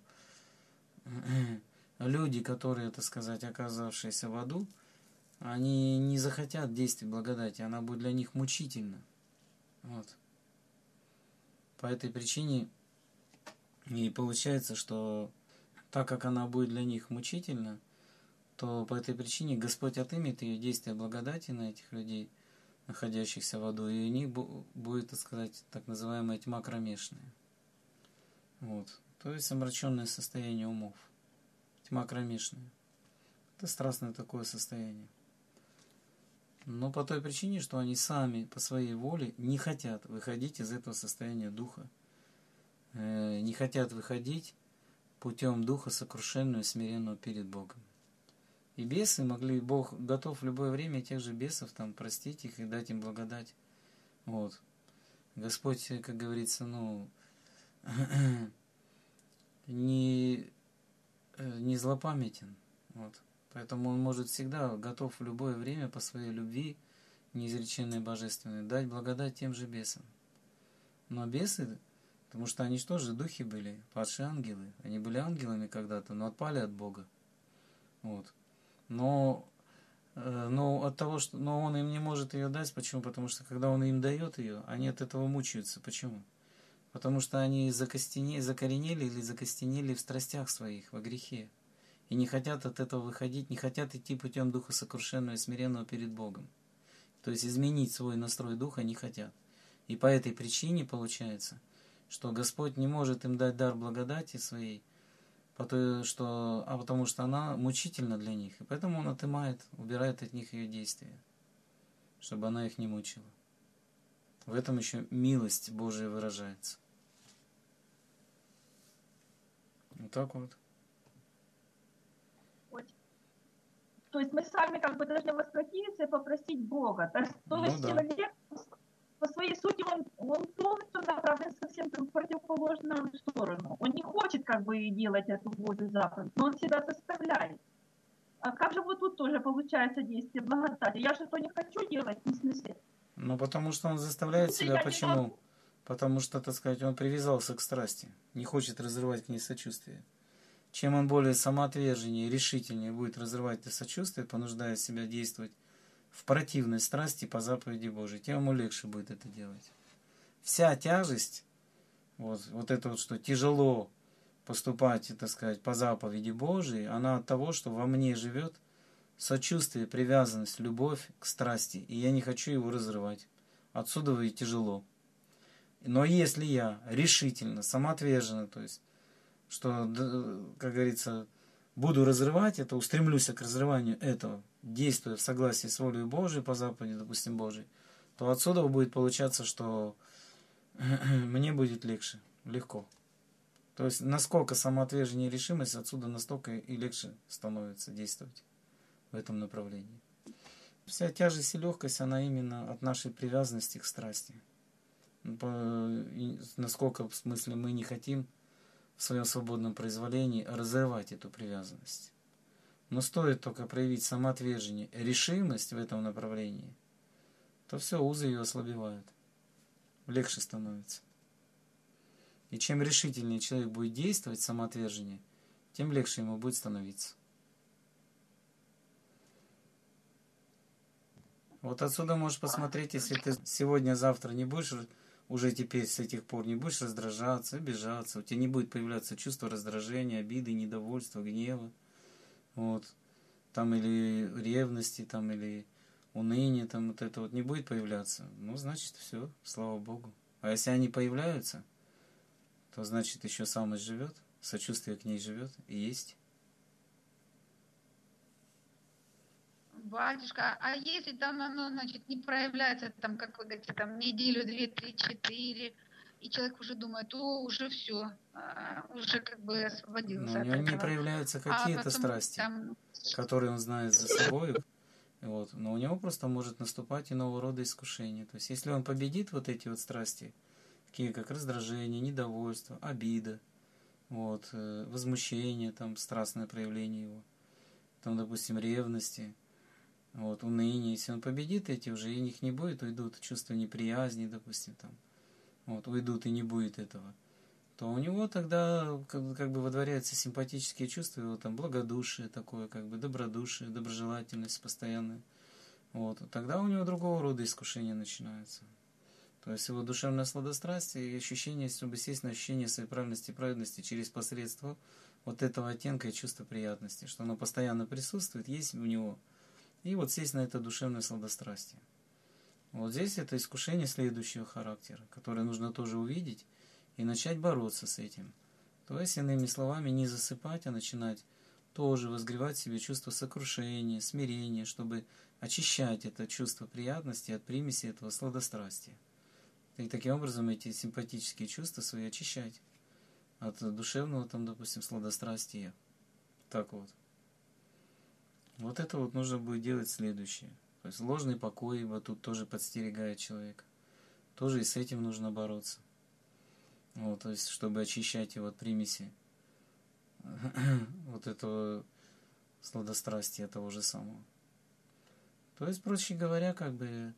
люди, которые, так сказать, оказавшиеся в аду, они не захотят действия благодати, она будет для них мучительна. Вот. По этой причине и получается, что так как она будет для них мучительна, то по этой причине Господь отымет ее действие благодати на этих людей, находящихся в аду, и у них будет, так сказать, так называемая тьма кромешная. Вот. То есть омраченное состояние умов. Тьма кромешная. Это страстное такое состояние. Но по той причине, что они сами по своей воле не хотят выходить из этого состояния духа. Не хотят выходить путем духа сокрушенного и смиренного перед Богом. И бесы могли, Бог готов в любое время тех же бесов там простить их и дать им благодать. Вот. Господь, как говорится, не злопамятен. Вот. Поэтому Он может всегда готов в любое время по своей любви, неизреченной божественной, дать благодать тем же бесам. Но бесы, потому что они что же духи были, падшие ангелы. Они были ангелами когда-то, но отпали от Бога. Вот. Но от того, что Он им не может ее дать, почему? Потому что когда Он им дает ее, они от этого мучаются. Почему? Потому что они закоренели или закостенели в страстях своих, во грехе. И не хотят от этого выходить, не хотят идти путем духа сокрушенного и смиренного перед Богом. То есть изменить свой настрой духа не хотят. И по этой причине получается, что Господь не может им дать дар благодати своей, потому что она мучительна для них. И поэтому Он отымает, убирает от них ее действия, чтобы она их не мучила. В этом еще милость Божия выражается. Вот так вот. То есть мы сами как бы должны воспротивиться и попросить Бога. То есть человек по своей сути, он полностью направлен совсем в противоположную сторону. Он не хочет как бы делать эту Божью заповедь, но он себя заставляет. А как же вот тут тоже получается действие благодати? Я же то не хочу делать, в смысле. Потому что он заставляет себя. Почему? Потому что, так сказать, он привязался к страсти, не хочет разрывать к ней сочувствие. Чем он более самоотверженнее, решительнее будет разрывать это сочувствие, понуждая себя действовать в противной страсти по заповеди Божией, тем ему легче будет это делать. Вся тяжесть, вот это вот, что тяжело поступать, так сказать, по заповеди Божией, она от того, что во мне живет сочувствие, привязанность, любовь к страсти, и я не хочу его разрывать. Отсюда и тяжело. Но если я решительно, самоотверженно, то есть, что, как говорится, буду разрывать это, устремлюсь к разрыванию этого, действуя в согласии с волей Божией, по заповеди, допустим, Божией, то отсюда будет получаться, что мне будет легко. То есть, насколько самоотвержение и решимость, отсюда настолько и легче становится действовать в этом направлении. Вся тяжесть и легкость, она именно от нашей привязанности к страсти. Насколько, в смысле, мы не хотим в своем свободном произволении разорвать эту привязанность. Но стоит только проявить самоотвержение, решимость в этом направлении, то все, узы ее ослабевают. Легче становится. И чем решительнее человек будет действовать, самоотвержение, тем легче ему будет становиться. Вот отсюда можешь посмотреть, если ты сегодня-завтра не будешь, уже теперь с этих пор не будешь раздражаться, обижаться, у тебя не будет появляться чувство раздражения, обиды, недовольства, гнева, вот, там или ревности, там или уныния, там вот это вот не будет появляться, ну, значит, все, слава Богу. А если они появляются, то значит еще самость живет, сочувствие к ней живет и есть. Батюшка, а если там оно, значит, не проявляется, там, как вы говорите, там, неделю, 2, 3, 4, и человек уже думает, уже все, уже как бы Но освободился у от него не этого. проявляются А какие-то потом страсти, там... которые он знает за собой, вот, но у него просто может наступать иного рода искушение. То есть, если он победит вот эти вот страсти, такие как раздражение, недовольство, обида, вот, возмущение, там, страстное проявление его, там, допустим, ревности, вот, уныние, если он победит эти, уже и них не будет, уйдут чувства неприязни, допустим, там, вот, уйдут и не будет этого, то у него тогда как бы водворяются симпатические чувства, его там благодушие такое, как бы добродушие, доброжелательность постоянная, вот, тогда у него другого рода искушения начинаются. То есть его душевное сладострастие и ощущение, естественно, ощущение своей правильности и праведности через посредство вот этого оттенка и чувства приятности, что оно постоянно присутствует, есть у него. И вот сесть на это душевное сладострастие. Вот здесь это искушение следующего характера, которое нужно тоже увидеть и начать бороться с этим. То есть, иными словами, не засыпать, а начинать тоже возгревать в себе чувство сокрушения, смирения, чтобы очищать это чувство приятности от примеси этого сладострастия. И таким образом эти симпатические чувства свои очищать от душевного, там, допустим, сладострастия. Так вот. Вот это вот нужно будет делать следующее. То есть ложный покой, вот тут тоже подстерегает человека. Тоже и с этим нужно бороться. Вот, то есть, чтобы очищать его от примеси вот этого сладострастия того же самого. То есть, проще говоря, как бы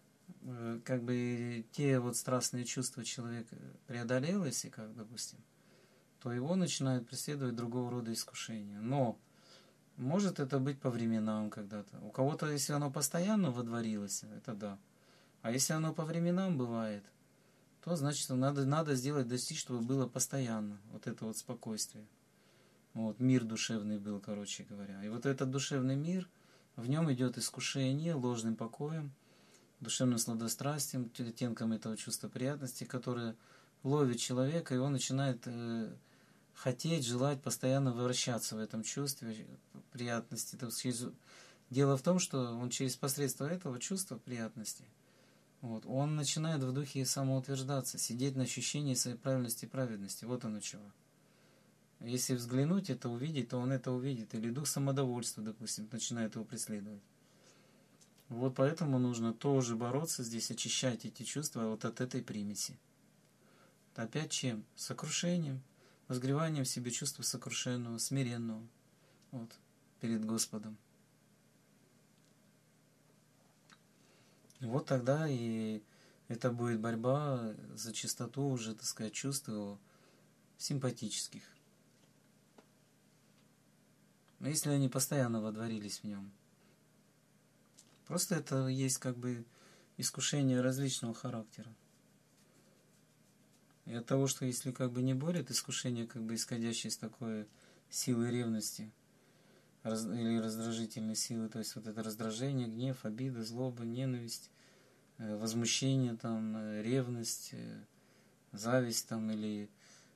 те вот страстные чувства человек преодолел, если как, допустим, то его начинают преследовать другого рода искушения. Но может это быть по временам когда-то. У кого-то, если оно постоянно водворилось, это да. А если оно по временам бывает, то значит надо достичь, чтобы было постоянно. Вот это вот спокойствие. Вот, мир душевный был, короче говоря. И вот этот душевный мир, в нем идет искушение ложным покоем, душевным сладострастием, оттенком этого чувства приятности, которое ловит человека, и он начинает хотеть, желать постоянно вращаться в этом чувстве приятности. Дело в том, что он через посредство этого чувства приятности, вот, он начинает в духе самоутверждаться, сидеть на ощущении своей правильности и праведности. Вот оно чего. Если взглянуть, это увидеть, то он это увидит. Или дух самодовольства, допустим, начинает его преследовать. Вот поэтому нужно тоже бороться здесь, очищать эти чувства вот от этой примеси. Опять чем? Сокрушением, возгреванием в себе чувства сокрушенного, смиренного, вот, перед Господом. Вот тогда и это будет борьба за чистоту уже, так сказать, чувств его симпатических. Но если они постоянно водворились в нем. Просто это есть как бы искушение различного характера. И от того, что если как бы не борет искушение, как бы исходящее из такой силы ревности или раздражительной силы, то есть вот это раздражение, гнев, обида, злоба, ненависть, возмущение, там, ревность, зависть там, или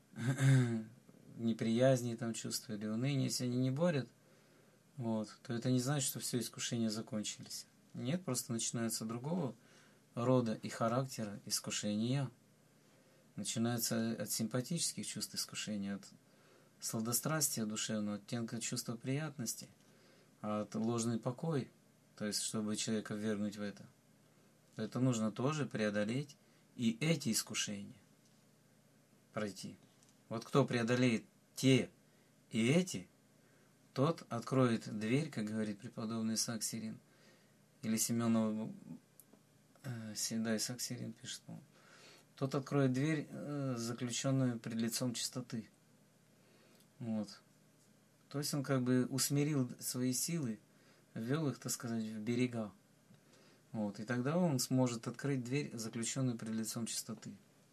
неприязни там чувства, или уныние, если они не борют, вот, то это не значит, что все искушения закончились. Нет, просто начинается другого рода и характера искушения. Начинается от симпатических чувств искушения, от сладострастия душевного, от оттенка чувства приятности, от ложный покой, то есть чтобы человека ввергнуть в это. Это нужно тоже преодолеть и эти искушения пройти. Вот кто преодолеет те и эти, тот откроет дверь, как говорит преподобный Исаак Сирин, или Семенова, да, Исаак Сирин пишет, по-моему. Тот откроет дверь, заключенную пред лицом чистоты. Вот. То есть он как бы усмирил свои силы, ввел их, так сказать, в берега. Вот. И тогда он сможет открыть дверь, заключенную пред лицом чистоты.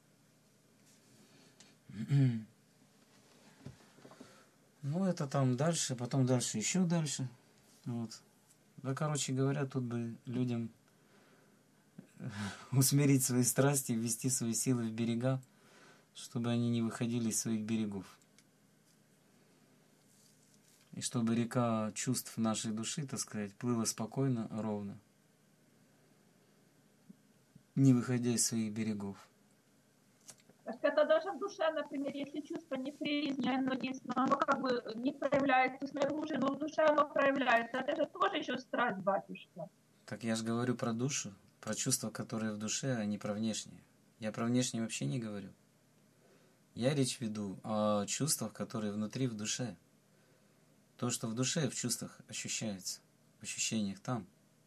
Ну, это там дальше, потом дальше, еще дальше. Вот. Да, короче говоря, тут бы людям усмирить свои страсти, ввести свои силы в берега, чтобы они не выходили из своих берегов. И чтобы река чувств нашей души, так сказать, плыла спокойно, ровно, не выходя из своих берегов. Так это даже в душе, например, если чувство неприязни, оно есть, но оно как бы не проявляется снаружи, но в душе оно проявляется. Это же тоже еще страсть, батюшка. Так я же говорю про душу, про чувства, которые в душе, а не про внешние. Я про внешние вообще не говорю. Я речь веду о чувствах, которые внутри, в душе. То, что в душе, в чувствах ощущается, в ощущениях там.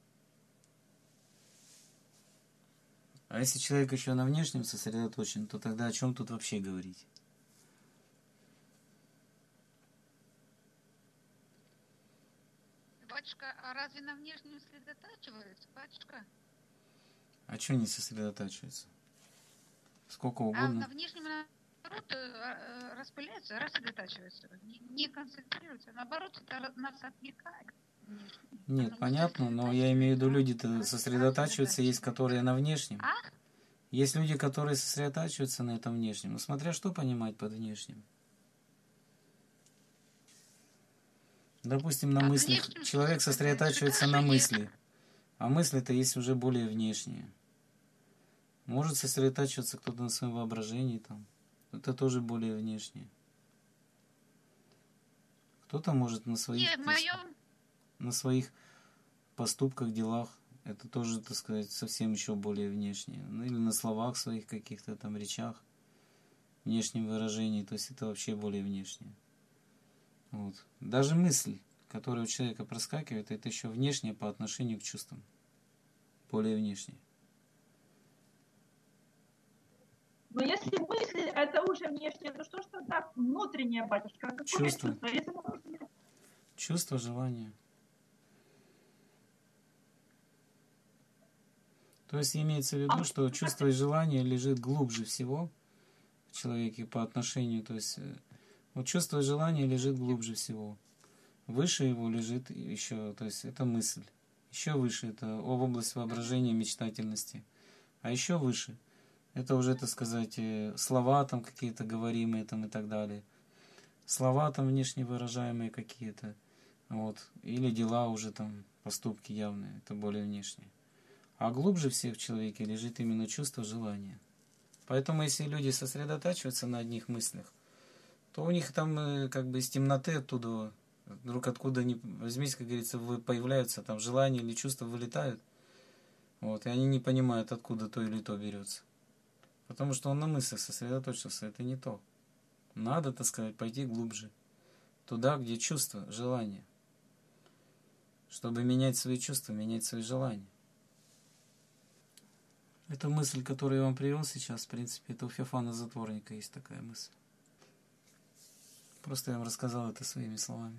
А если человек еще на внешнем сосредоточен, то тогда о чем тут вообще говорить? Батюшка, а разве на внешнем сосредотачиваются, батюшка? А что не сосредотачивается? Сколько А угодно. на внешнем, наоборот, распыляются, рассредотачиваются, не концентрируются. Наоборот, это нас отвлекает. Нет, понятно, но я имею в виду, люди-то сосредотачиваются, есть которые на внешнем. А? Есть люди, которые сосредотачиваются на этом внешнем. Ну, смотря что понимать под внешним. Допустим, на мыслях. Человек сосредотачивается на мысли. А мысли-то есть уже более внешние. Может сосредотачиваться кто-то на своем воображении там. Это тоже более внешнее. Кто-то может на своих, на своих поступках, делах. Это тоже, так сказать, совсем еще более внешнее. Ну, или на словах своих каких-то там речах, внешнем выражении. То есть это вообще более внешнее. Вот. Даже мысль, которая у человека проскакивает, это еще внешнее по отношению к чувствам. Более внешнее. Но если мысли, это уже внешнее, то что ж тогда внутреннее, батюшка? Какое Чувство. чувство? Чувство, желание. То есть имеется в виду, что чувство и желание лежит глубже всего в человеке по отношению, то есть вот чувство и желание лежит глубже всего. Выше его лежит еще, то есть это мысль. Еще выше это область воображения, мечтательности. А еще выше это уже, так сказать, слова там какие-то говоримые там и так далее. Слова там внешне выражаемые какие-то. Вот. Или дела уже там, поступки явные. Это более внешние. А глубже всех в человеке лежит именно чувство желания. Поэтому если люди сосредотачиваются на одних мыслях, то у них там как бы из темноты оттуда, вдруг откуда ни возьмись, как говорится, появляются там желания или чувства вылетают. Вот, и они не понимают, откуда то или то берется. Потому что он на мыслях сосредоточился, это не то. Надо, так сказать, пойти глубже. Туда, где чувства, желания. Чтобы менять свои чувства, менять свои желания. Эта мысль, которую я вам привел сейчас, в принципе, это у Феофана Затворника есть такая мысль. Просто я вам рассказал это своими словами.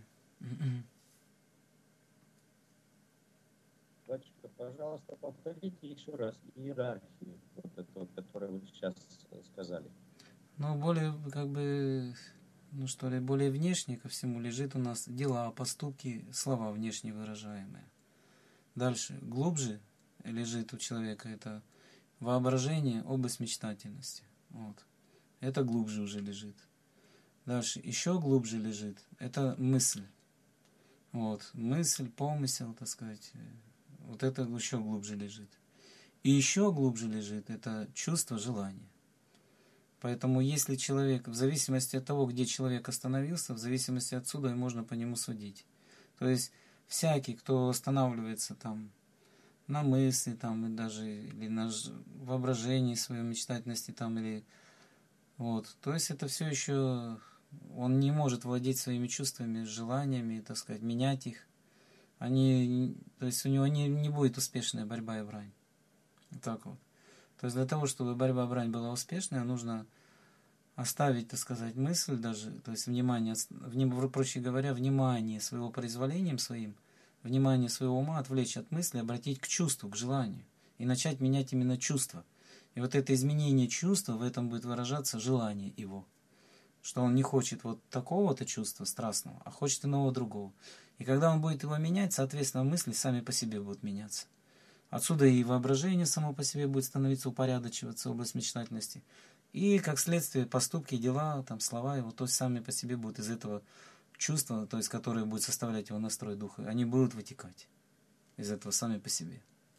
Батюшка, пожалуйста, повторите еще раз иерархию, вот эту, которую вы сейчас сказали. Но более, как бы, ну что ли, более внешне ко всему лежит у нас дела, поступки, слова внешне выражаемые. Дальше, глубже лежит у человека это воображение, область мечтательности. Вот. Это глубже уже лежит. Дальше, еще глубже лежит, это мысль. Вот. Мысль, помысел, так сказать, вот это еще глубже лежит. И еще глубже лежит это чувство, желание. Поэтому если человек, в зависимости от того, где человек остановился, в зависимости отсюда и можно по нему судить. То есть всякий, кто останавливается там на мысли, там, и даже или на воображении своей мечтательности, там, или вот, то есть это все еще он не может владеть своими чувствами, желаниями, так сказать, менять их. То есть у него не будет успешная борьба и брань. Вот так вот. То есть для того, чтобы борьба и брань была успешной, нужно оставить, так сказать, мысль даже, то есть внимание, проще говоря, внимание своего произволением своим, внимание своего ума отвлечь от мысли, обратить к чувству, к желанию. И начать менять именно чувства. И вот это изменение чувства, в этом будет выражаться желание его. Что он не хочет вот такого-то чувства страстного, а хочет иного другого. И когда он будет его менять, соответственно, мысли сами по себе будут меняться. Отсюда и воображение само по себе будет становиться, упорядочиваться, область мечтательности. И, как следствие, поступки, дела, там, слова его, то есть сами по себе будут из этого чувства, то есть которое будет составлять его настрой духа, они будут вытекать из этого сами по себе.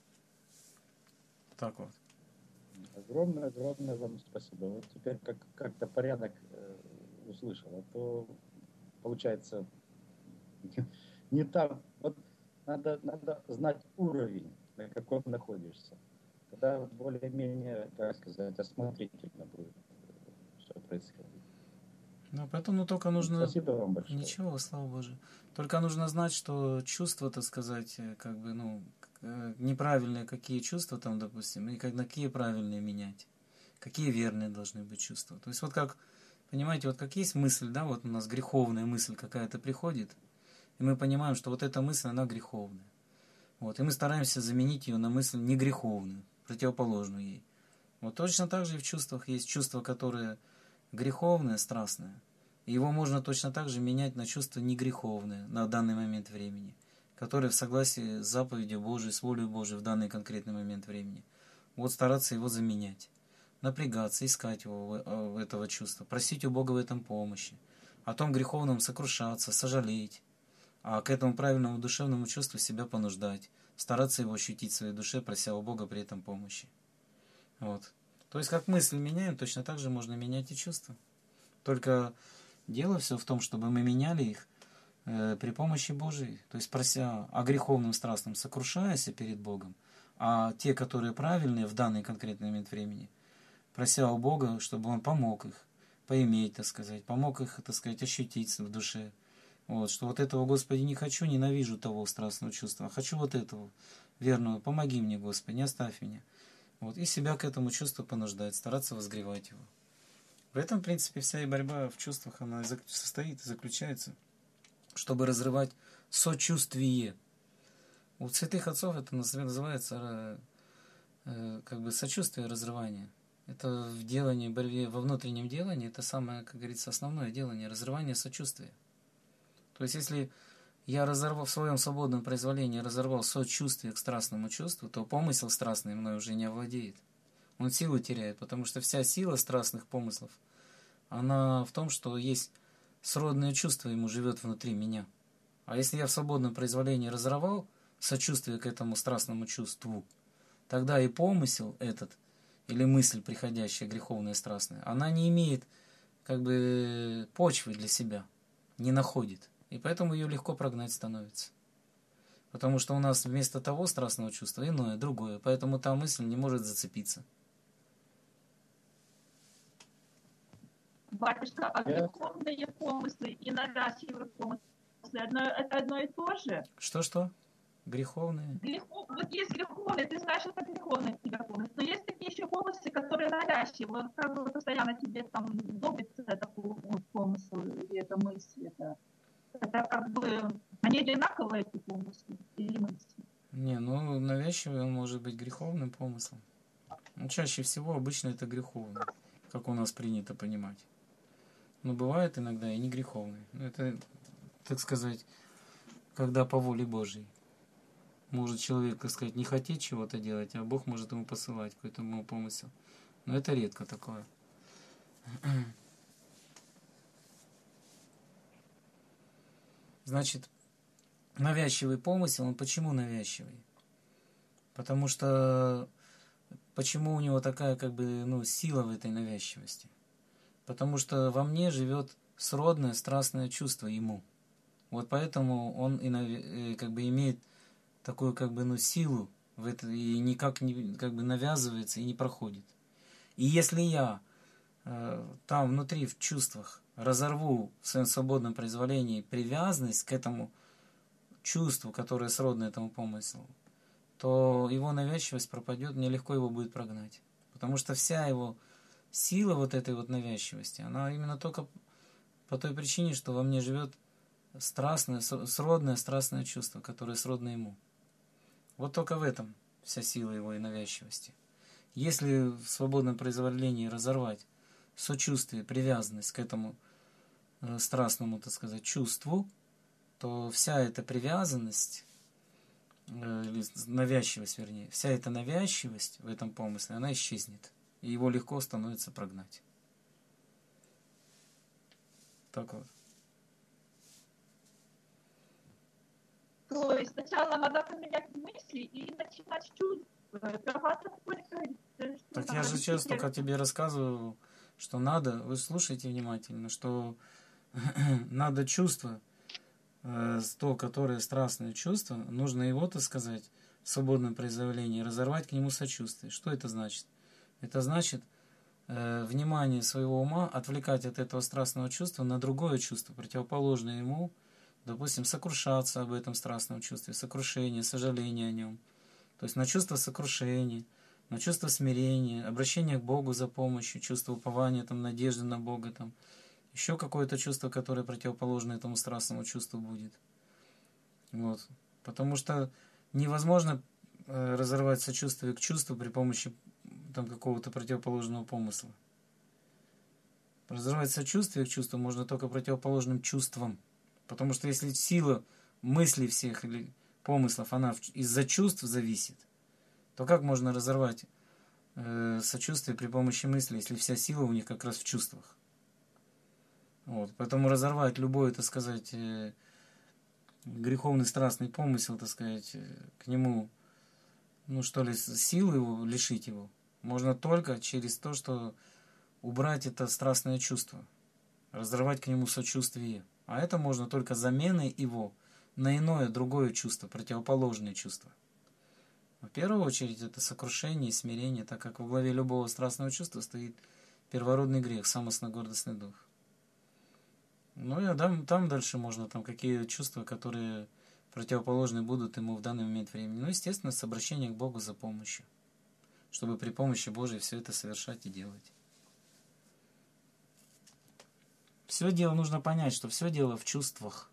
Так вот. Огромное вам спасибо. Вот теперь как-то порядок услышал, а то получается не так. Вот надо знать уровень, на каком находишься. Тогда более-менее, как сказать, осмотрительно будет все происходить. Ну, поэтому только нужно... Спасибо вам большое. Ничего, слава Богу. Только нужно знать, что чувства, так сказать, как бы, ну, неправильные какие чувства там, допустим, и какие правильные менять. Какие верные должны быть чувства. То есть вот как, понимаете, вот как есть мысль, да, вот у нас греховная мысль какая-то приходит, и мы понимаем, что вот эта мысль, она греховная. Вот, и мы стараемся заменить ее на мысль не греховную, противоположную ей. Вот точно так же и в чувствах есть чувства, которые греховное, страстное. И его можно точно так же менять на чувство негреховное на данный момент времени, которое в согласии с заповедью Божией, с волей Божией в данный конкретный момент времени. Вот стараться его заменять, напрягаться, искать его, этого чувства, просить у Бога в этом помощи, о том греховном сокрушаться, сожалеть, а к этому правильному душевному чувству себя понуждать, стараться его ощутить в своей душе, прося у Бога при этом помощи. Вот. То есть, как мысль меняем, точно так же можно менять и чувства. Только дело все в том, чтобы мы меняли их при помощи Божией. То есть, прося о греховном страстном, сокрушаясь перед Богом, а те, которые правильные в данный конкретный момент времени, прося у Бога, чтобы Он помог их поиметь, так сказать, помог их, так сказать, ощутить в душе. Вот, что вот этого, Господи, не хочу, ненавижу того страстного чувства, а хочу вот этого верного. Помоги мне, Господи, не оставь меня. Вот, и себя к этому чувству понуждать, стараться возгревать его. В этом, в принципе, вся и борьба в чувствах, она состоит и заключается, чтобы разрывать сочувствие. У святых отцов это называется как бы сочувствие, разрывание. Это в делании, борьбе, во внутреннем делании, это самое, как говорится, основное делание, разрывание сочувствия. То есть, если я разорвал в своем свободном произволении, разорвал сочувствие к страстному чувству, то помысел страстный мной уже не овладеет. Он силу теряет, потому что вся сила страстных помыслов, она в том, что есть сродное чувство ему живет внутри меня. А если я в свободном произволении разорвал сочувствие к этому страстному чувству, тогда и помысел этот, или мысль приходящая, греховная, страстная, она не имеет как бы почвы для себя, не находит. И поэтому ее легко прогнать становится. Потому что у нас вместо того страстного чувства иное, другое. Поэтому та мысль не может зацепиться. Батюшка, а греховные помыслы и навязчивые помыслы, это одно и то же? Что? Греховные? Вот есть греховные, ты знаешь, это греховные помыслы. Но есть такие еще помыслы, которые навязчивые. Вот как бы постоянно тебе там добится это помысл или эта мысль. Это как бы, они одинаковые, эти помыслы или мысли? Не, ну навязчивый он может быть греховным помыслом. Но чаще всего обычно это греховный. как у нас принято понимать. Но бывает иногда и не греховный. Это, так сказать, когда по воле Божьей. Может человек, так сказать, не хотеть чего-то делать, а Бог может ему посылать какой-то ему помысел. Но это редко такое. Значит, навязчивый помысел, он почему навязчивый? Потому что, почему у него такая, как бы, сила в этой навязчивости? Потому что во мне живет сродное страстное чувство ему. Вот поэтому он как бы имеет такую, как бы, силу в это, и никак не, как бы, навязывается и не проходит. И если я там внутри в чувствах разорву в своем свободном произволении привязанность к этому чувству, которое сродно этому помыслу, то его навязчивость пропадет, мне легко его будет прогнать. Потому что вся его сила вот этой вот навязчивости, она именно только по той причине, что во мне живет сродное страстное чувство, которое сродно ему. Вот только в этом вся сила его и навязчивости. Если в свободном произволении разорвать сочувствие, привязанность к этому страстному, так сказать, чувству, то вся эта привязанность, навязчивость, вернее, вся эта навязчивость в этом помысле, она исчезнет. И его легко становится прогнать. Так вот. То есть сначала надо поменять мысли и начинать чувствовать. Так я же сейчас только тебе рассказывал, что надо, вы слушайте внимательно, что надо чувство, то, которое страстное чувство, нужно его, так сказать, в свободном произволении разорвать к нему сочувствие. Что это значит? Это значит внимание своего ума отвлекать от этого страстного чувства на другое чувство, противоположное ему, допустим, сокрушаться об этом страстном чувстве, сокрушение, сожаление о нем. То есть на чувство сокрушения, на чувство смирения, обращение к Богу за помощью, чувство упования, там, надежды на Бога, там, еще какое-то чувство, которое противоположно этому страстному чувству будет. Вот. Потому что невозможно разорвать сочувствие к чувству при помощи там какого-то противоположного помысла. Разорвать сочувствие к чувству можно только противоположным чувствам. Потому что если сила мыслей всех или помыслов, она из-за чувств зависит, то как можно разорвать сочувствие при помощи мысли, если вся сила у них как раз в чувствах? Вот. Поэтому разорвать любой, так сказать, греховный страстный помысел, так сказать, к нему, силы его, лишить его, можно только через то, что убрать это страстное чувство, разорвать к нему сочувствие. А это можно только заменой его на иное, другое чувство, противоположное чувство. В первую очередь это сокрушение и смирение, так как во главе любого страстного чувства стоит первородный грех, самостно-гордостный дух. Ну и там дальше можно, какие чувства, которые противоположны будут ему в данный момент времени. Ну, естественно, с обращением к Богу за помощью, чтобы при помощи Божьей все это совершать и делать. Все дело, нужно понять, что все дело в чувствах.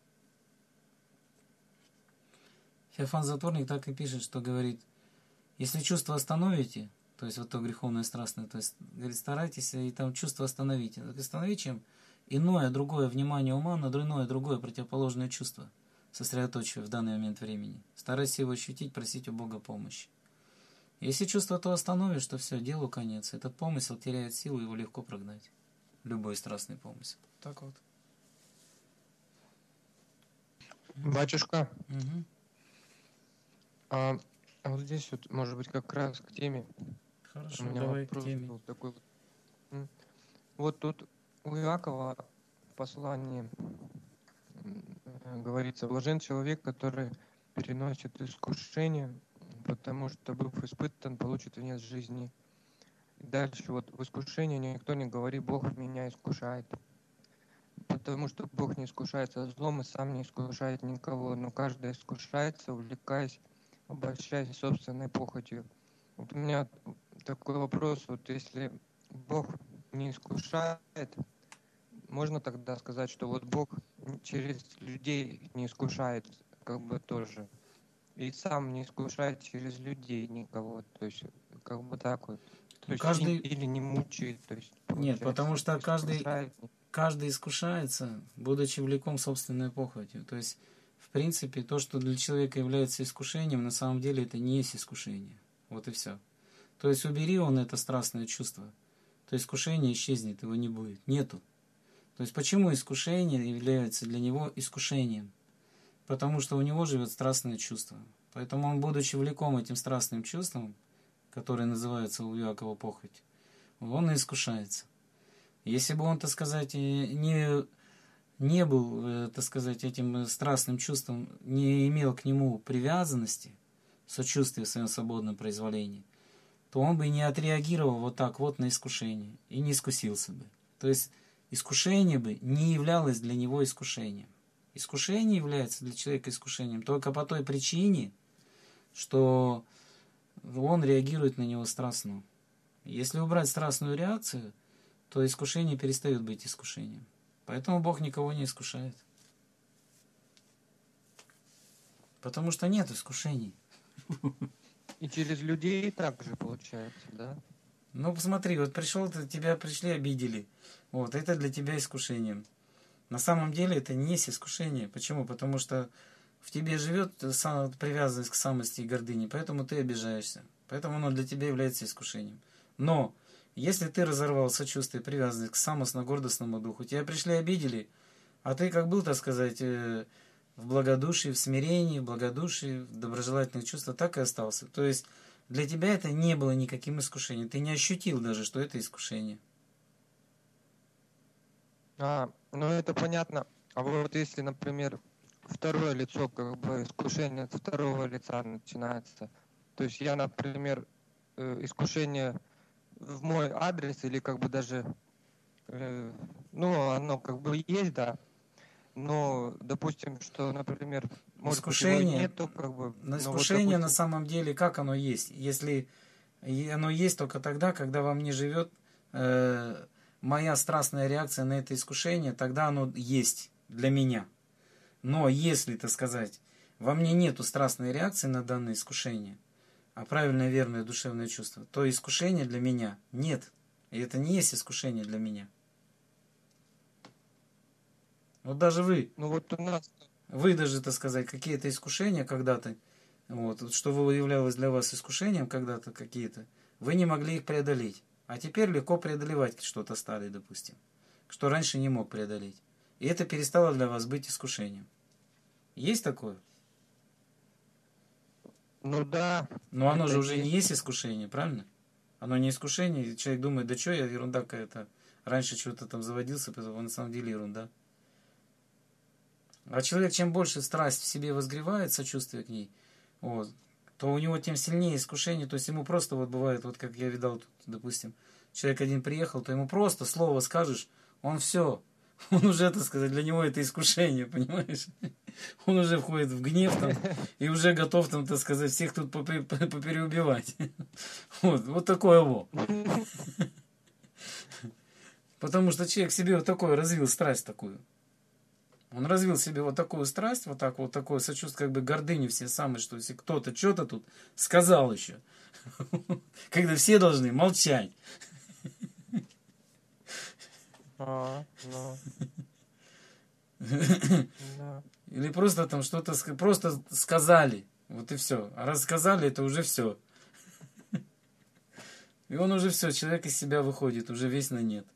Феофан Затворник так и пишет, что говорит, если чувство остановите, то есть вот то греховное страстное, то есть, говорит, старайтесь и там чувство остановите. Так остановить чем? Иное, другое внимание ума на иное, другое противоположное чувство, сосредоточивая в данный момент времени. Старайся его ощутить, просить у Бога помощи. Если чувство то остановишь, то все, делу конец. Этот помысел теряет силу, его легко прогнать. Любой страстный помысел. Так вот. Батюшка, Угу. а вот здесь вот, может быть, как раз к теме. Хорошо, У меня давай к вопрос теме. был такой. Вот тут у Иакова в послании говорится, блажен человек, который переносит искушение, потому что, быв испытан, получит венец жизни. Дальше вот в искушении никто не говорит, Бог меня искушает. Потому что Бог не искушается злом и сам не искушает никого, но каждый искушается, увлекаясь, обольщаясь собственной похотью. Вот у меня такой вопрос, вот если Бог не искушает, можно тогда сказать, что вот Бог через людей не искушает, как бы тоже, и сам не искушает через людей никого, то есть как бы так вот. То есть Каждый... или не мучает, то есть Нет, потому что искушает. каждый искушается, будучи влеком собственной похотью. То есть, в принципе, то, что для человека является искушением, на самом деле это не есть искушение. Вот и все. То есть, убери он это страстное чувство, то искушение исчезнет, его не будет. Нету. То есть, почему искушение является для него искушением? Потому что у него живет страстное чувство. Поэтому он, будучи влеком этим страстным чувством, которое называется у Якова похоть, он и искушается. Если бы он, так сказать, не был, так сказать, этим страстным чувством, не имел к нему привязанности, сочувствия в своем свободном произволении, то он бы не отреагировал вот так вот на искушение и не искусился бы. То есть искушение бы не являлось для него искушением. Искушение является для человека искушением только по той причине, что он реагирует на него страстно. Если убрать страстную реакцию, то искушение перестает быть искушением. Поэтому Бог никого не искушает. Потому что нет искушений. И через людей также получается, да? Ну, посмотри, вот тебя пришли, обидели. Вот, это для тебя искушением. На самом деле это не есть искушение. Почему? Потому что в тебе живет привязанность к самости и гордыне, поэтому ты обижаешься. Поэтому оно для тебя является искушением. Но если ты разорвал сочувствие, привязанность к самостно-гордостному духу, тебя пришли, обидели, а ты как был, так сказать, в благодушии, в смирении, в благодушии, в доброжелательных чувствах, так и остался. То есть для тебя это не было никаким искушением. Ты не ощутил даже, что это искушение. Ну это понятно. А вот если, например, второе лицо, как бы искушение от второго лица начинается, то есть я, например, искушение в мой адрес или как бы даже, оно как бы есть, да, но, допустим, что, например, может искушение, быть, его нету, как бы... Искушение вот, допустим, на самом деле, как оно есть? Если оно есть только тогда, когда во мне живет моя страстная реакция на это искушение, тогда оно есть для меня. Но если, так сказать, во мне нету страстной реакции на данное искушение, а правильное, верное душевное чувство, то искушения для меня нет. И это не есть искушение для меня. Вот даже вы, вот у нас... вы даже, так сказать, какие-то искушения когда-то, вот, что являлось для вас искушением когда-то какие-то, вы не могли их преодолеть. А теперь легко преодолевать что-то стали, допустим, что раньше не мог преодолеть. И это перестало для вас быть искушением. Есть такое? Ну да. Но оно же уже не есть искушение, правильно? Оно не искушение. Человек думает, да что я, ерунда какая-то. Раньше что-то там заводился, а на самом деле ерунда. А человек, чем больше страсть в себе возгревает, сочувствие к ней, вот, то у него тем сильнее искушение. То есть ему просто вот бывает, вот как я видал тут, допустим, человек один приехал, то ему просто слово скажешь, он все. Он уже, так сказать, для него это искушение, понимаешь? Он уже входит в гнев там и уже готов там, так сказать, всех тут попереубивать. Вот такое во. Потому что человек себе вот такое развил страсть такую. Он развил себе вот такую страсть, вот такое сочувствие, как бы гордыню все самые, что если кто-то что-то тут сказал еще, когда все должны молчать. Или просто там что-то просто сказали, вот и все. А раз сказали, это уже все. И он уже все, человек из себя выходит, уже весь на нет.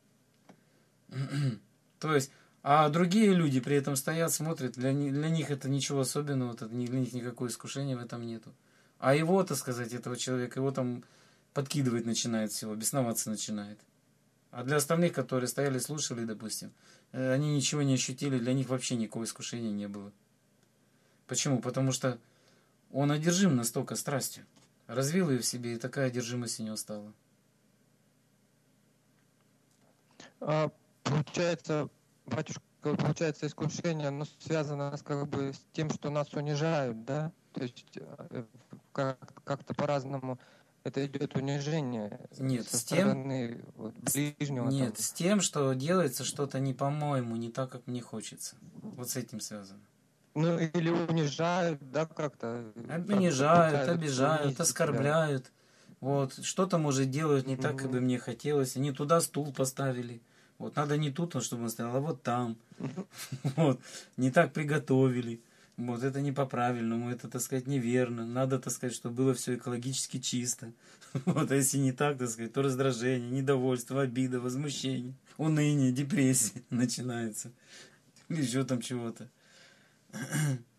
То есть, а другие люди при этом стоят, смотрят, для них это ничего особенного, для них никакого искушения в этом нету. А его, так сказать, этого человека, его там подкидывать начинает всего, бесноваться начинает. А для остальных, которые стояли, слушали, допустим, они ничего не ощутили, для них вообще никакого искушения не было. Почему? Потому что он одержим настолько страстью. Развил ее в себе, и такая одержимость у него стала. Получается, батюшка, искушение, оно связано как бы с тем, что нас унижают, да? То есть как-то по-разному это идет унижение. Нет, со стороны ближнего. Нет, там. С тем, что делается что-то не по-моему, не так, как мне хочется. Вот с этим связано. Ну, или унижают, да, как-то. Унижают, обижают, оскорбляют. Вот, что-то, может, делают не так, как бы мне хотелось. Они туда стул поставили. Вот, надо не тут, чтобы он стоял, а вот там. Вот, не так приготовили. Вот, это не по-правильному, это, так сказать, неверно. Надо, так сказать, чтобы было все экологически чисто. Вот, а если не так, так сказать, то раздражение, недовольство, обида, возмущение, уныние, депрессия начинается. Или еще там чего-то.